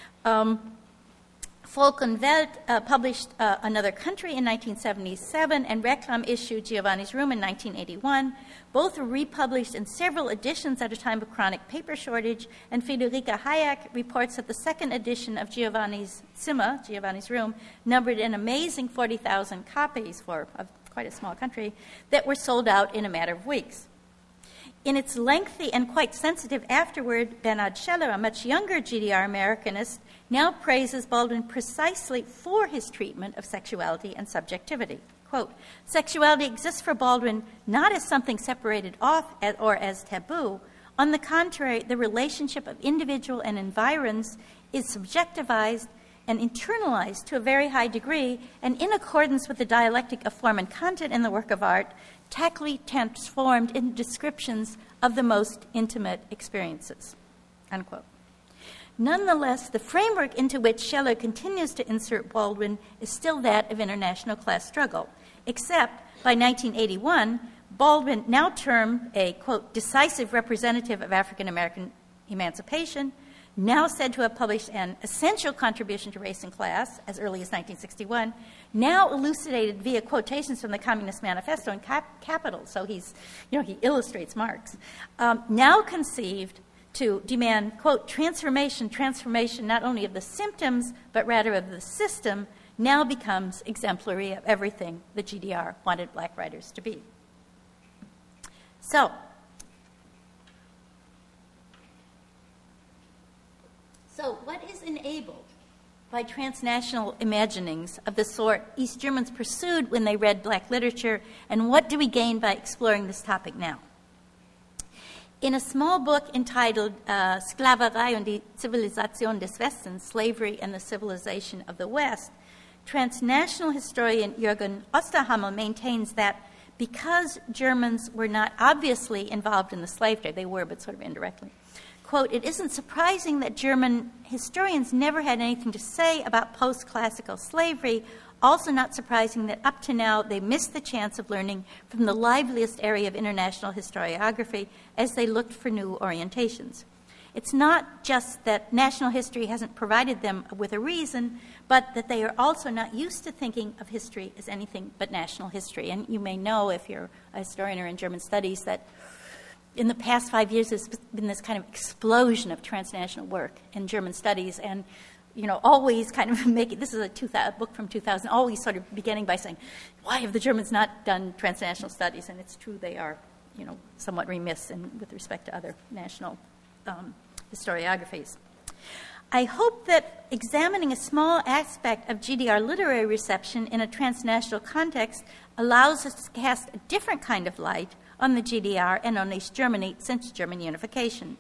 Volk und Welt published Another Country in 1977 and Reklam issued Giovanni's Room in 1981. Both were republished in several editions at a time of chronic paper shortage, and Federica Hayek reports that the second edition of Giovanni's Zimmer, Giovanni's Room, numbered an amazing 40,000 copies for quite a small country that were sold out in a matter of weeks. In its lengthy and quite sensitive afterword, Bernhard Scheller, a much younger GDR Americanist, now praises Baldwin precisely for his treatment of sexuality and subjectivity. Quote, sexuality exists for Baldwin not as something separated off or as taboo. On the contrary, the relationship of individual and environs is subjectivized and internalized to a very high degree, and in accordance with the dialectic of form and content in the work of art, tactily transformed into descriptions of the most intimate experiences, unquote. Nonetheless, the framework into which Scheller continues to insert Baldwin is still that of international class struggle, except by 1981, Baldwin, now termed a, quote, decisive representative of African American emancipation, now said to have published an essential contribution to race and class as early as 1961, now elucidated via quotations from the Communist Manifesto and Capital, so he's, he illustrates Marx, now conceived to demand, quote, transformation not only of the symptoms, but rather of the system, now becomes exemplary of everything the GDR wanted black writers to be. So what is enabled by transnational imaginings of the sort East Germans pursued when they read black literature, and what do we gain by exploring this topic now? In a small book entitled Sklaverei und die Zivilisation des Westens, Slavery and the Civilization of the West, transnational historian Jürgen Osterhammel maintains that because Germans were not obviously involved in the slave trade, they were, but sort of indirectly, quote, it isn't surprising that German historians never had anything to say about post-classical slavery, also not surprising that up to now they missed the chance of learning from the liveliest area of international historiography as they looked for new orientations. It's not just that national history hasn't provided them with a reason, but that they are also not used to thinking of history as anything but national history. And you may know, if you're a historian or in German studies, that in the past 5 years there's been this kind of explosion of transnational work in German studies, and always kind of this is a book from 2000, always sort of beginning by saying, why have the Germans not done transnational studies? And it's true, they are, somewhat remiss with respect to other national historiographies. I hope that examining a small aspect of GDR literary reception in a transnational context allows us to cast a different kind of light on the GDR and on East Germany since German unification.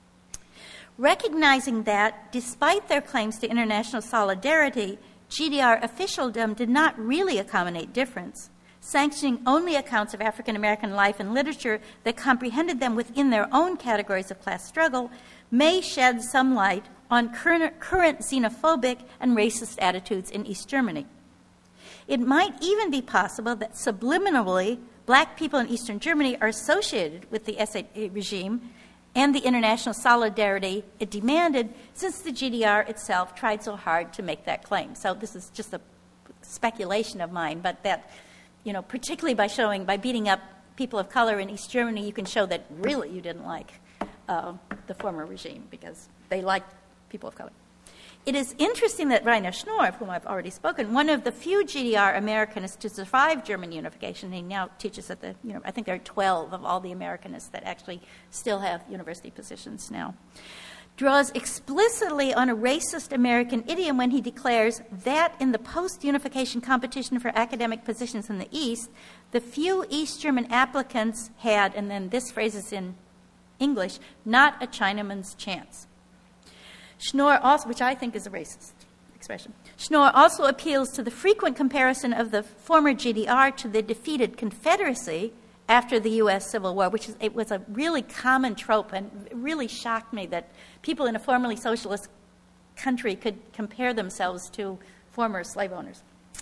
Recognizing that, despite their claims to international solidarity, GDR officialdom did not really accommodate difference, sanctioning only accounts of African American life and literature that comprehended them within their own categories of class struggle, may shed some light on current xenophobic and racist attitudes in East Germany. It might even be possible that subliminally, black people in Eastern Germany are associated with the SA regime and the international solidarity it demanded, since the GDR itself tried so hard to make that claim. So this is just a speculation of mine, but that, particularly by beating up people of color in East Germany, you can show that really you didn't like the former regime, because they liked people of color. It is interesting that Rainer Schnorr, of whom I've already spoken, one of the few GDR Americanists to survive German unification, he now teaches at I think there are 12 of all the Americanists that actually still have university positions now, draws explicitly on a racist American idiom when he declares that in the post-unification competition for academic positions in the East, the few East German applicants had, and then this phrase is in English, not a Chinaman's chance. Schnorr also, which I think is a racist expression, Schnorr also appeals to the frequent comparison of the former GDR to the defeated Confederacy after the U.S. Civil War, it was a really common trope, and it really shocked me that people in a formerly socialist country could compare themselves to former slave owners.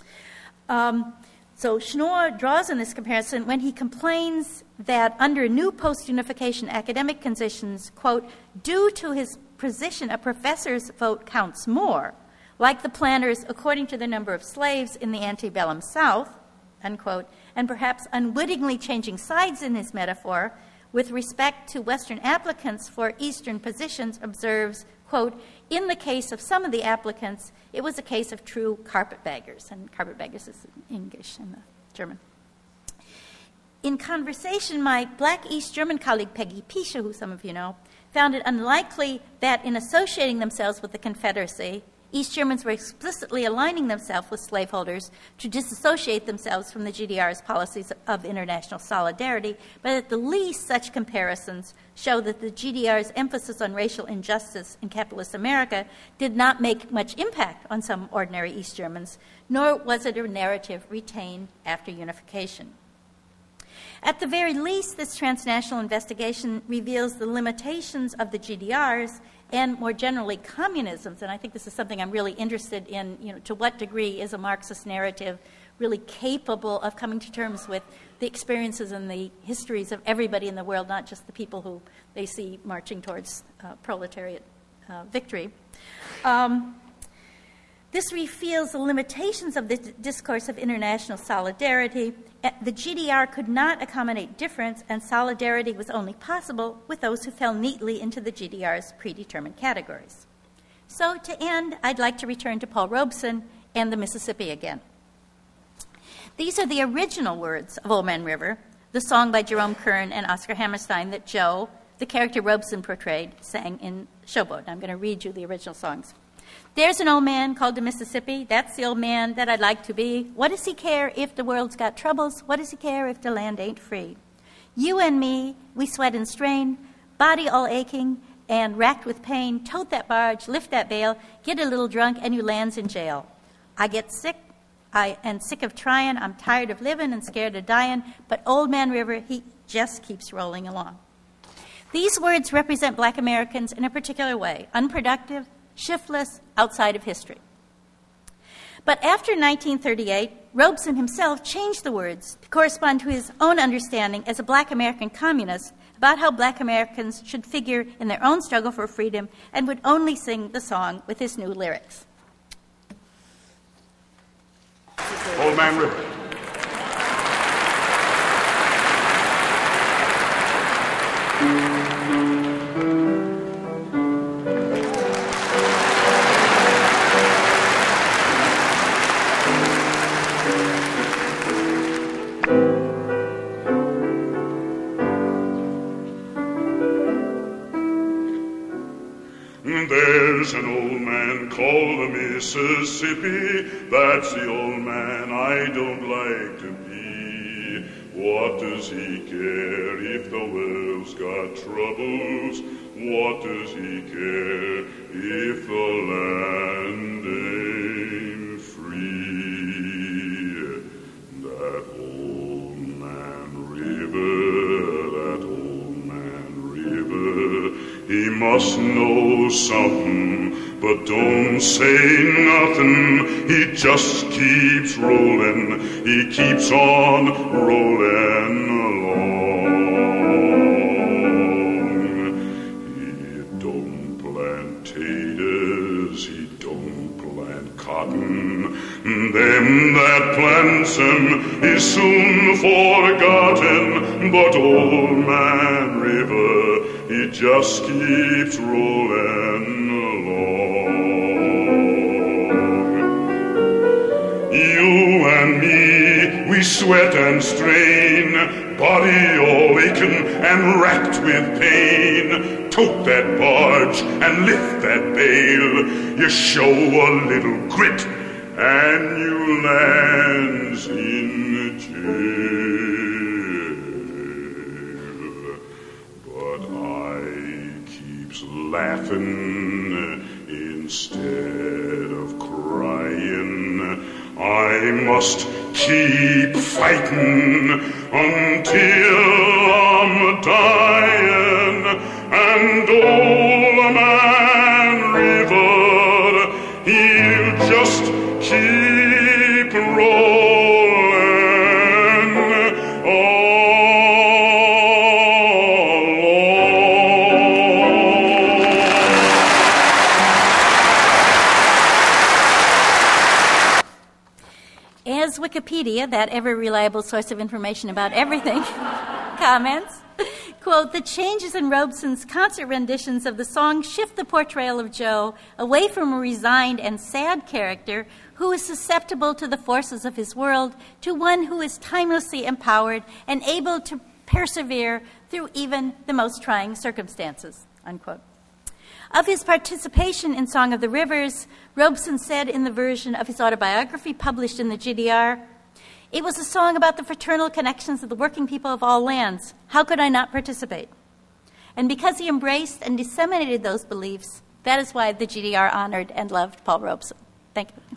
So Schnorr draws on this comparison when he complains that under new post-unification academic conditions, quote, due to his position, a professor's vote counts more, like the planters according to the number of slaves in the antebellum South, unquote, and perhaps unwittingly changing sides in his metaphor with respect to Western applicants for Eastern positions, observes, quote, in the case of some of the applicants, it was a case of true carpetbaggers, and carpetbaggers is English and German. In conversation, my black East German colleague Peggy Pische, who some of you know, found it unlikely that in associating themselves with the Confederacy, East Germans were explicitly aligning themselves with slaveholders to disassociate themselves from the GDR's policies of international solidarity, but at the least such comparisons show that the GDR's emphasis on racial injustice in capitalist America did not make much impact on some ordinary East Germans, nor was it a narrative retained after unification. At the very least, this transnational investigation reveals the limitations of the GDRs and more generally communism's, and I think this is something I'm really interested in, to what degree is a Marxist narrative really capable of coming to terms with the experiences and the histories of everybody in the world, not just the people who they see marching towards proletariat victory. This reveals the limitations of the discourse of international solidarity. The GDR could not accommodate difference, and solidarity was only possible with those who fell neatly into the GDR's predetermined categories. So to end, I'd like to return to Paul Robeson and the Mississippi again. These are the original words of Old Man River, the song by Jerome Kern and Oscar Hammerstein that Joe, the character Robeson portrayed, sang in Showboat. I'm going to read you the original songs. There's an old man called the Mississippi. That's the old man that I'd like to be. What does he care if the world's got troubles? What does he care if the land ain't free? You and me, we sweat and strain, body all aching and racked with pain. Tote that barge, lift that bale, get a little drunk, and you lands in jail. I get sick. I am sick of trying. I'm tired of living and scared of dying. But Old Man River, he just keeps rolling along. These words represent black Americans in a particular way, unproductive, shiftless, outside of history. But after 1938, Robeson himself changed the words to correspond to his own understanding as a black American communist about how black Americans should figure in their own struggle for freedom, and would only sing the song with his new lyrics. Old Man River. There's an old man called the Mississippi. That's the old man I don't like to be. What does he care if the world's got troubles? What does he care if the land ain't free? That old man river, that old man river, he must know something, but don't say nothing. He just keeps rolling, he keeps on rolling along. He don't plant taters, he don't plant cotton. Them that plants them is soon forgotten, but Old Man River, he just keeps rolling along. You and me, we sweat and strain, body all aching and racked with pain. Tote that barge and lift that bale. You show a little grit and you lands in jail. But I keeps laughing instead of crying. I must keep fighting until I'm dying. And Old Man River, Wikipedia, that ever-reliable source of information about everything, comments, quote, "The changes in Robeson's concert renditions of the song shift the portrayal of Joe away from a resigned and sad character who is susceptible to the forces of his world to one who is timelessly empowered and able to persevere through even the most trying circumstances," unquote. Of his participation in Song of the Rivers, Robeson said in the version of his autobiography published in the GDR, "It was a song about the fraternal connections of the working people of all lands. How could I not participate?" And because he embraced and disseminated those beliefs, that is why the GDR honored and loved Paul Robeson. Thank you.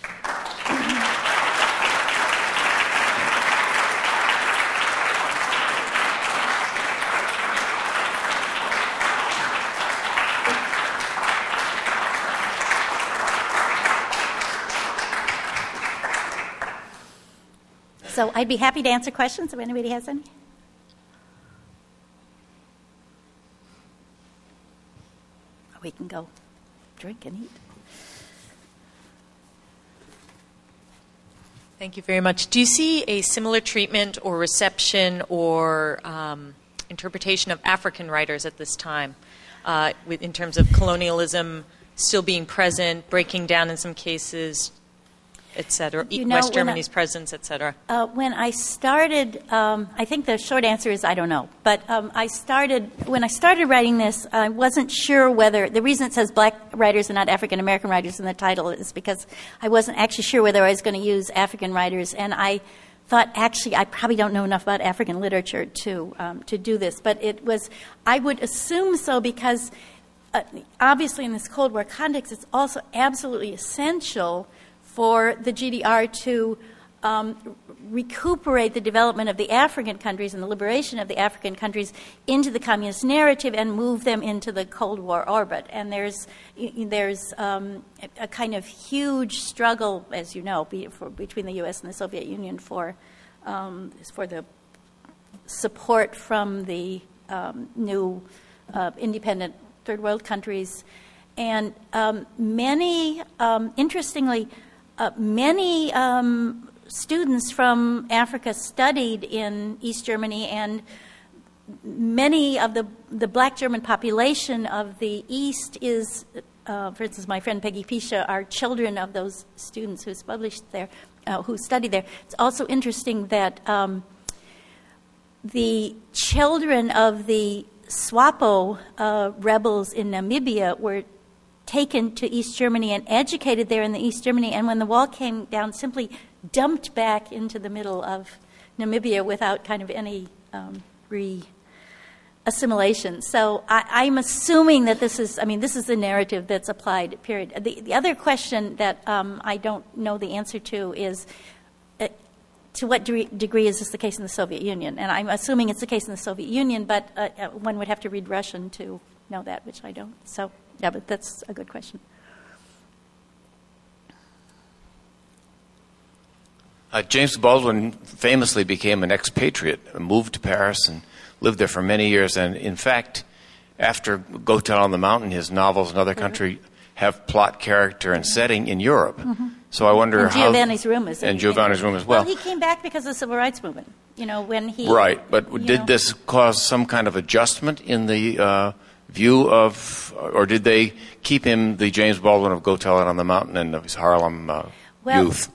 So I'd be happy to answer questions if anybody has any. We can go drink and eat. Thank you very much. Do you see a similar treatment or reception or interpretation of African writers at this time in terms of colonialism still being present, breaking down in some cases, et cetera, West Germany's presence, et cetera? When I started, I think the short answer is I don't know. But when I started writing this, I wasn't sure whether, the reason it says black writers and not African American writers in the title is because I wasn't actually sure whether I was going to use African writers. And I thought, actually, I probably don't know enough about African literature to do this. But I would assume so because obviously in this Cold War context, it's also absolutely essential for the GDR to recuperate the development of the African countries and the liberation of the African countries into the communist narrative and move them into the Cold War orbit. And there's a kind of huge struggle, as you know, between the U.S. and the Soviet Union for the support from the new independent third world countries. And interestingly, many students from Africa studied in East Germany, and many of the black German population of the East is, for instance, my friend Peggy Pisha, are children of those students who studied there. It's also interesting that the children of the SWAPO rebels in Namibia were taken to East Germany and educated there in the East Germany, and when the wall came down, simply dumped back into the middle of Namibia without kind of any re-assimilation. So I'm assuming that this is the narrative that's applied, period. The other question that I don't know the answer to is, to what degree is this the case in the Soviet Union? And I'm assuming it's the case in the Soviet Union, but one would have to read Russian to know that, which I don't. So, yeah, but that's a good question. James Baldwin famously became an expatriate, moved to Paris and lived there for many years. And in fact, after Go Tell on the Mountain, his novels in other countries have plot, character, and setting in Europe. Mm-hmm. So I wonder and how... Giovanni's Room is... And Giovanni's Room as well. Well, he came back because of the Civil Rights Movement. When he... Right, but did this cause some kind of adjustment in the view of... Or did they keep him the James Baldwin of Go Tell It on the Mountain and of his Harlem youth?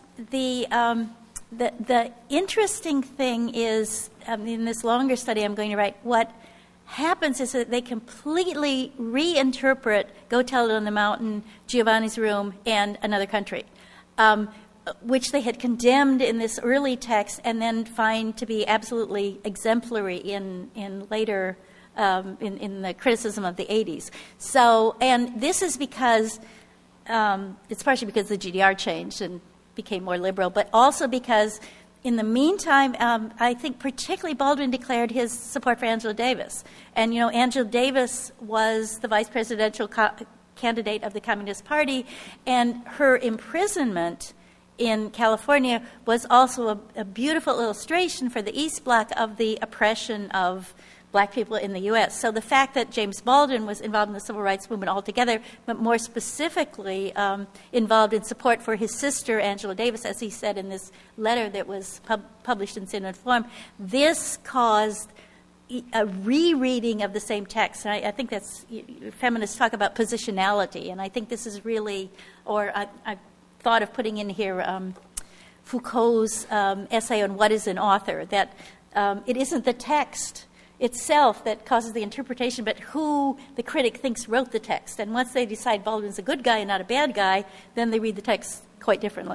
The interesting thing is, in this longer study I'm going to write, what happens is that they completely reinterpret Go Tell It on the Mountain, Giovanni's Room, and Another Country, which they had condemned in this early text and then find to be absolutely exemplary in later, in the criticism of the 80s. So, and this is because, it's partially because the GDR changed and became more liberal, but also because in the meantime, I think particularly Baldwin declared his support for Angela Davis. And, Angela Davis was the vice presidential candidate of the Communist Party, and her imprisonment in California was also a beautiful illustration for the East Bloc of the oppression of black people in the U.S. So the fact that James Baldwin was involved in the civil rights movement altogether, but more specifically involved in support for his sister, Angela Davis, as he said in this letter that was published in Synod Form, this caused a rereading of the same text. And I think that's, feminists talk about positionality, and I think this is really, or I thought of putting in here Foucault's essay on what is an author, that it isn't the text itself that causes the interpretation, but who the critic thinks wrote the text. And once they decide Baldwin's a good guy and not a bad guy, then they read the text quite differently.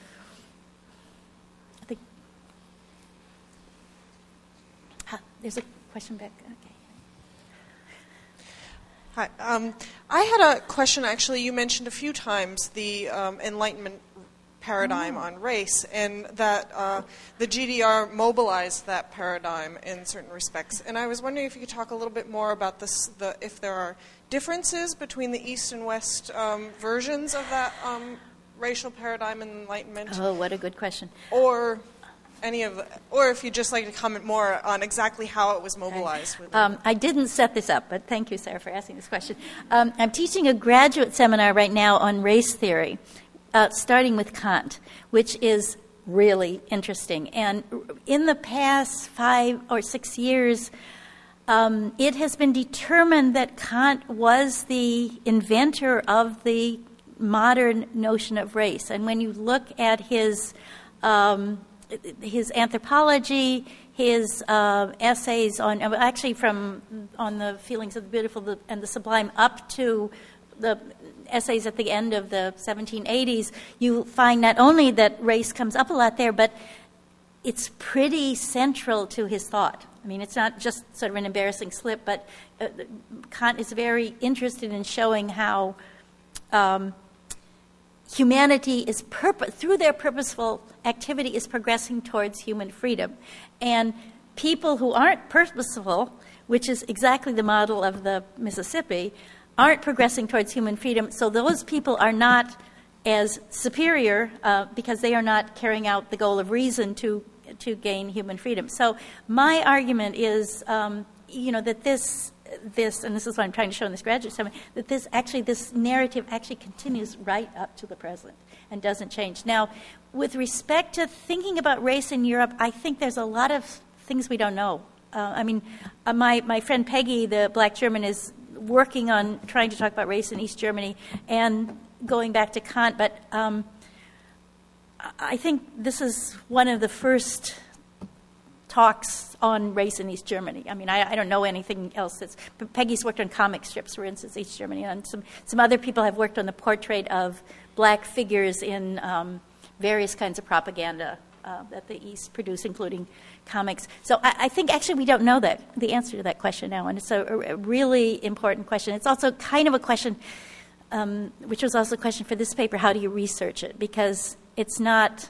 I think there's a question back. Okay. Hi. I had a question, actually. You mentioned a few times the Enlightenment paradigm on race, and that the GDR mobilized that paradigm in certain respects. And I was wondering if you could talk a little bit more about this, if there are differences between the East and West versions of that racial paradigm in Enlightenment. Oh, what a good question. Or if you'd just like to comment more on exactly how it was mobilized. I didn't set this up, but thank you, Sarah, for asking this question. I'm teaching a graduate seminar right now on race theory, starting with Kant, which is really interesting. And in the past 5 or 6 years, it has been determined that Kant was the inventor of the modern notion of race. And when you look at his anthropology, his essays on the feelings of the beautiful and the sublime up to the essays at the end of the 1780s, you find not only that race comes up a lot there, but it's pretty central to his thought. I mean, it's not just sort of an embarrassing slip, but Kant is very interested in showing how humanity is through their purposeful activity is progressing towards human freedom. And people who aren't purposeful, which is exactly the model of the Mississippi, aren't progressing towards human freedom, so those people are not as superior because they are not carrying out the goal of reason to gain human freedom. So my argument is, that this, and this is what I'm trying to show in this graduate seminar, that this narrative actually continues right up to the present and doesn't change. Now, with respect to thinking about race in Europe, I think there's a lot of things we don't know. My friend Peggy, the black German, is working on trying to talk about race in East Germany and going back to Kant, but I think this is one of the first talks on race in East Germany. I mean, I don't know anything else. But Peggy's worked on comic strips, for instance, East Germany, and some other people have worked on the portrait of black figures in various kinds of propaganda that the East produce, including comics. So I think actually we don't know the answer to that question now, and it's a really important question. It's also kind of a question, which was also a question for this paper, how do you research it? Because it's not,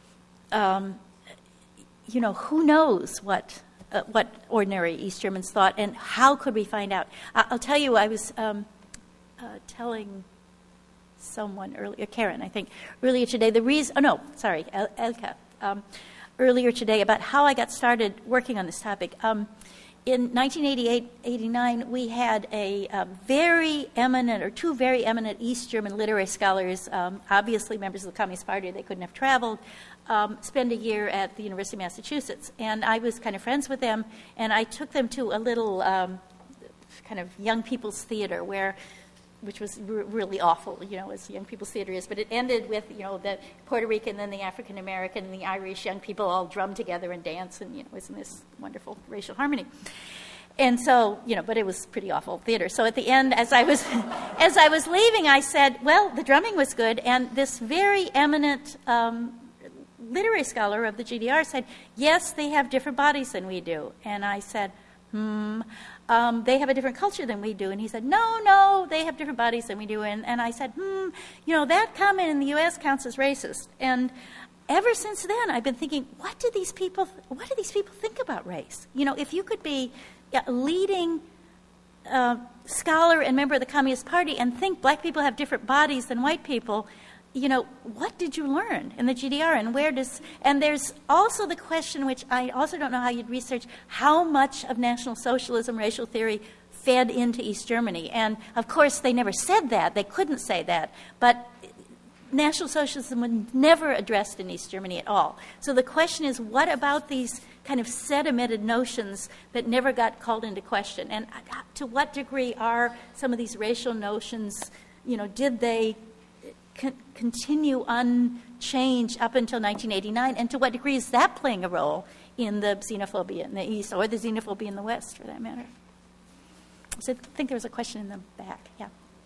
who knows what ordinary East Germans thought, and how could we find out? I'll tell you, I was telling someone earlier, Karen, I think, earlier today, Elka, earlier today about how I got started working on this topic. In 1988-89, we had two very eminent East German literary scholars, obviously members of the Communist Party, they couldn't have traveled, spend a year at the University of Massachusetts. And I was kind of friends with them, and I took them to a little kind of young people's theater which was really awful, as young people's theater is. But it ended with, the Puerto Rican, then the African American, and the Irish young people all drum together and dance, and, isn't this wonderful racial harmony? And so, but it was pretty awful theater. So at the end, as I was leaving, I said, well, the drumming was good, and this very eminent literary scholar of the GDR said, yes, they have different bodies than we do. And I said, they have a different culture than we do. And he said, no, they have different bodies than we do. And I said, that comment in the U.S. counts as racist. And ever since then, I've been thinking, what do these people think about race? If you could be a leading scholar and member of the Communist Party and think black people have different bodies than white people, what did you learn in the GDR, and there's also the question, which I also don't know how you'd research, how much of National Socialism, racial theory, fed into East Germany. And of course, they never said that. They couldn't say that. But National Socialism was never addressed in East Germany at all. So the question is, what about these kind of sedimented notions that never got called into question? And to what degree are some of these racial notions, did they continue unchanged up until 1989, and to what degree is that playing a role in the xenophobia in the East, or the xenophobia in the West, for that matter? So I think there was a question in the back. Yeah.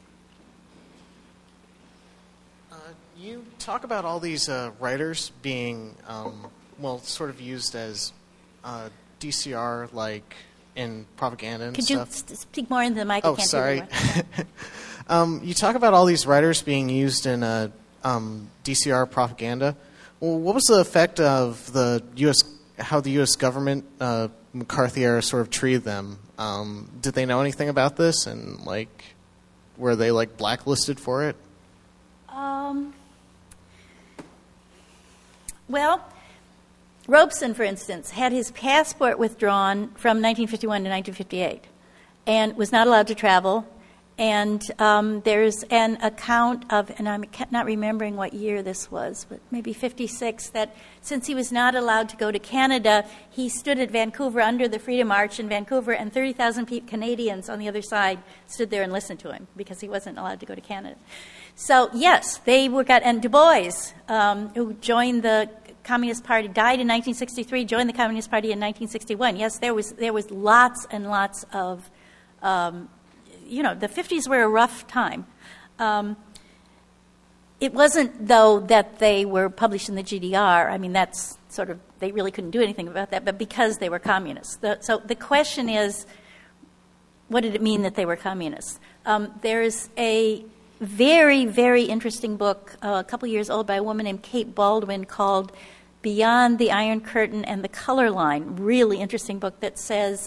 You talk about all these writers being, sort of used as DCR, like in propaganda and stuff. Could you speak more into the mic? Oh, sorry. You talk about all these writers being used in DCR propaganda. Well, what was the effect of how the U.S. government, McCarthy era, sort of treated them? Did they know anything about this, and were they blacklisted for it? Well, Robeson, for instance, had his passport withdrawn from 1951 to 1958, and was not allowed to travel. And there's an account of, and I'm not remembering what year this was, but maybe 56, that since he was not allowed to go to Canada, he stood at Vancouver under the Freedom March in Vancouver, and 30,000 Canadians on the other side stood there and listened to him because he wasn't allowed to go to Canada. So, yes, they and Du Bois, who joined the Communist Party, died in 1963, joined the Communist Party in 1961. Yes, there was lots and lots of... the 50s were a rough time. It wasn't, though, that they were published in the GDR. I mean, that's sort of, they really couldn't do anything about that, but because they were communists. So the question is, what did it mean that they were communists? There's a very, very interesting book, a couple years old, by a woman named Kate Baldwin, called Beyond the Iron Curtain and the Color Line. Really interesting book that says...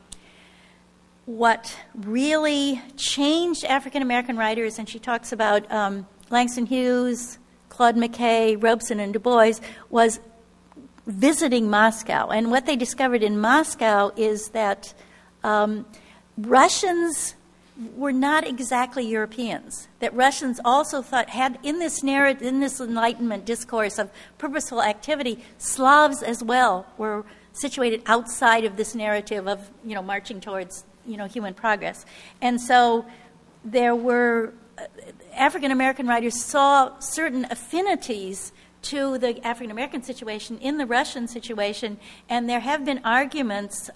what really changed African-American writers, and she talks about Langston Hughes, Claude McKay, Robeson, and Du Bois, was visiting Moscow. And what they discovered in Moscow is that Russians were not exactly Europeans, that Russians also had in this narrative, in this Enlightenment discourse of purposeful activity, Slavs as well were situated outside of this narrative of, marching towards human progress. And so there were, African-American writers saw certain affinities to the African-American situation in the Russian situation, and there have been arguments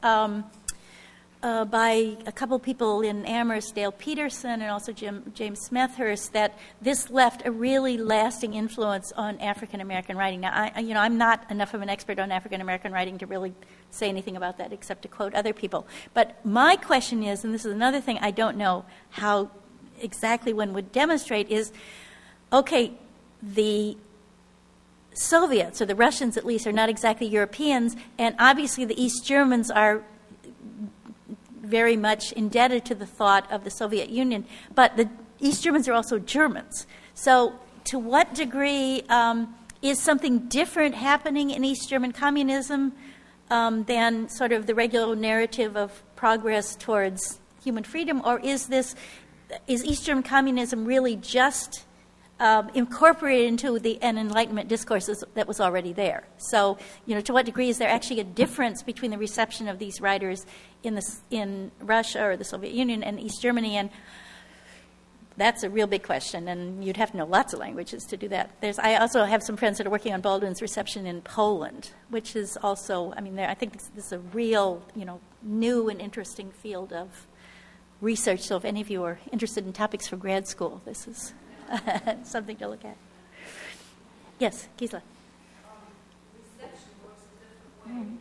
by a couple people in Amherst, Dale Peterson and also James Smethurst, that this left a really lasting influence on African-American writing. Now, I'm not enough of an expert on African-American writing to really say anything about that except to quote other people. But my question is, and this is another thing I don't know how exactly one would demonstrate, is, okay, the Soviets, or the Russians at least, are not exactly Europeans, and obviously the East Germans are very much indebted to the thought of the Soviet Union, but the East Germans are also Germans. So to what degree is something different happening in East German communism than sort of the regular narrative of progress towards human freedom, or is East German communism really just incorporated into an Enlightenment discourse that was already there? So, to what degree is there actually a difference between the reception of these writers in Russia or the Soviet Union and East Germany? And that's a real big question, and you'd have to know lots of languages to do that. I also have some friends that are working on Baldwin's reception in Poland, which is also, I think this is a real, new and interesting field of research. So if any of you are interested in topics for grad school, this is something to look at. Yes, Gisela. Reception works in different ways.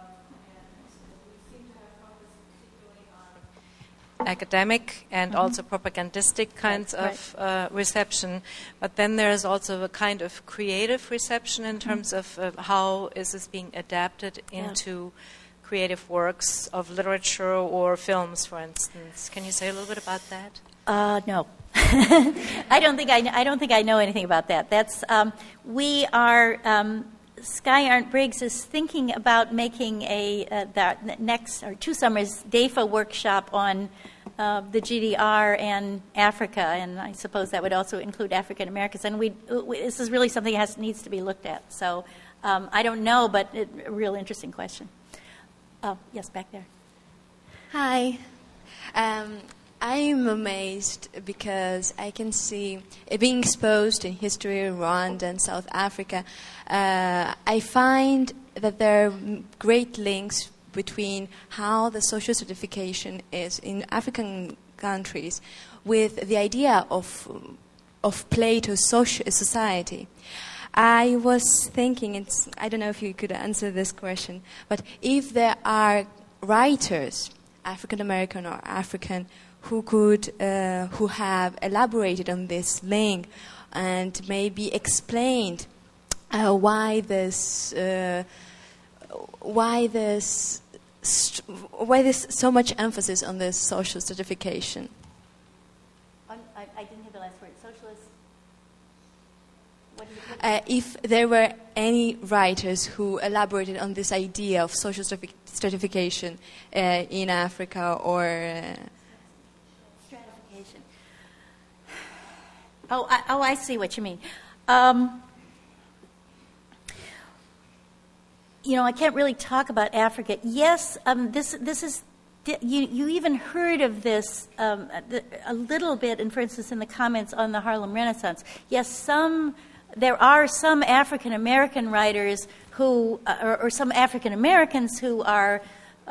Academic and also propagandistic kinds of reception, but then there is also a kind of creative reception in terms of how is this being adapted into creative works of literature or films, for instance. Can you say a little bit about that? No. I don't think I know anything about that. That's we are. Sky Arndt Briggs is thinking about making the next or 2 summers DAFA workshop on the GDR and Africa, and I suppose that would also include African Americans. And this is really something that needs to be looked at. So I don't know, but a real interesting question. Oh, yes, back there. Hi. I'm amazed because I can see being exposed in history, Rwanda and South Africa. I find that there are great links between how the social stratification is in African countries with the idea of Plato's society. I was thinking, I don't know if you could answer this question, but if there are writers, African American or African, who have elaborated on this link and maybe explained why there's so much emphasis on this social stratification. I didn't hear the last word. Socialist. If there were any writers who elaborated on this idea of social stratification in Africa or stratification. Oh, I see what you mean. I can't really talk about Africa. Yes, this is. You even heard of this a little bit, and for instance, in the comments on the Harlem Renaissance. Yes, there are some African American writers who, or some African Americans who are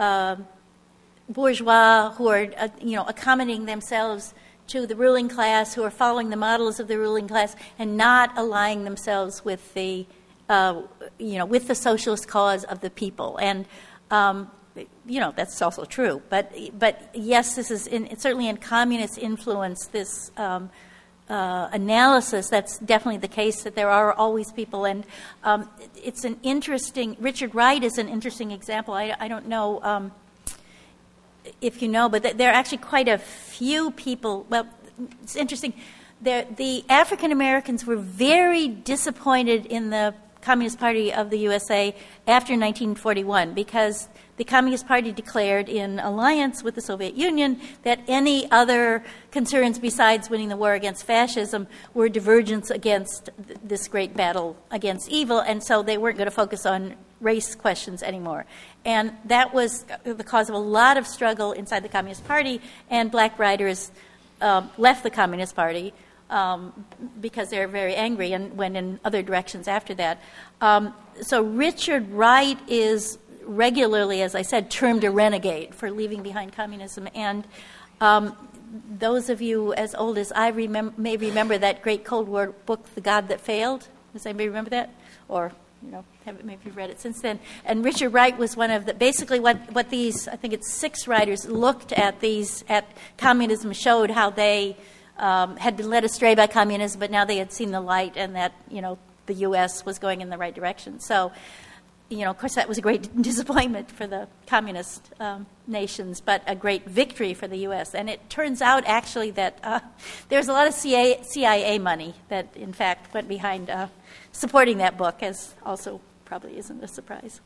bourgeois, who are accommodating themselves to the ruling class, who are following the models of the ruling class, and not aligning themselves with the with the socialist cause of the people. And that's also true. But yes, this is certainly in communist influence. This analysis, that's definitely the case, that there are always people. And it's an interesting, Richard Wright is an interesting example. I don't know if you know, but there are actually quite a few people. Well, it's interesting. The African Americans were very disappointed in the Communist Party of the USA after 1941 because the Communist Party declared in alliance with the Soviet Union that any other concerns besides winning the war against fascism were divergence against this great battle against evil, and so they weren't going to focus on race questions anymore. And that was the cause of a lot of struggle inside the Communist Party, and black writers left the Communist Party because they're very angry and went in other directions after that. So Richard Wright is regularly, as I said, termed a renegade for leaving behind communism. And those of you as old as I may remember that great Cold War book, The God That Failed. Does anybody remember that? Or, maybe you've read it since then. And Richard Wright was one of basically what these, I think it's 6 writers looked at communism, showed how they had been led astray by communism, but now they had seen the light and that, the U.S. was going in the right direction. So, of course, that was a great disappointment for the communist nations, but a great victory for the U.S. And it turns out, actually, that there's a lot of CIA money that, in fact, went behind supporting that book, as also probably isn't a surprise.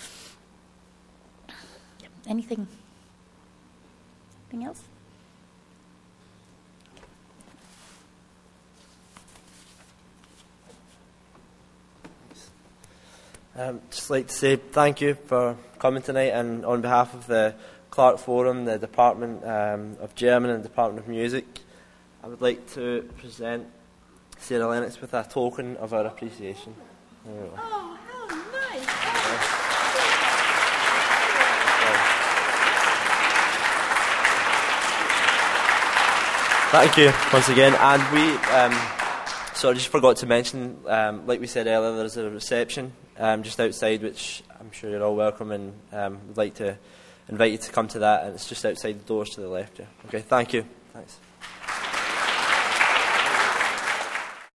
Anything else? Just like to say thank you for coming tonight, and on behalf of the Clark Forum, the Department of German and Department of Music, I would like to present Sarah Lennox with a token of our appreciation. There we go. Oh, how nice! Thank you once again. And we, sorry, just forgot to mention, like we said earlier, there's a reception just outside, which I'm sure you're all welcome, and we'd like to invite you to come to that, and it's just outside the doors to the left here. Okay, thank you. Thanks.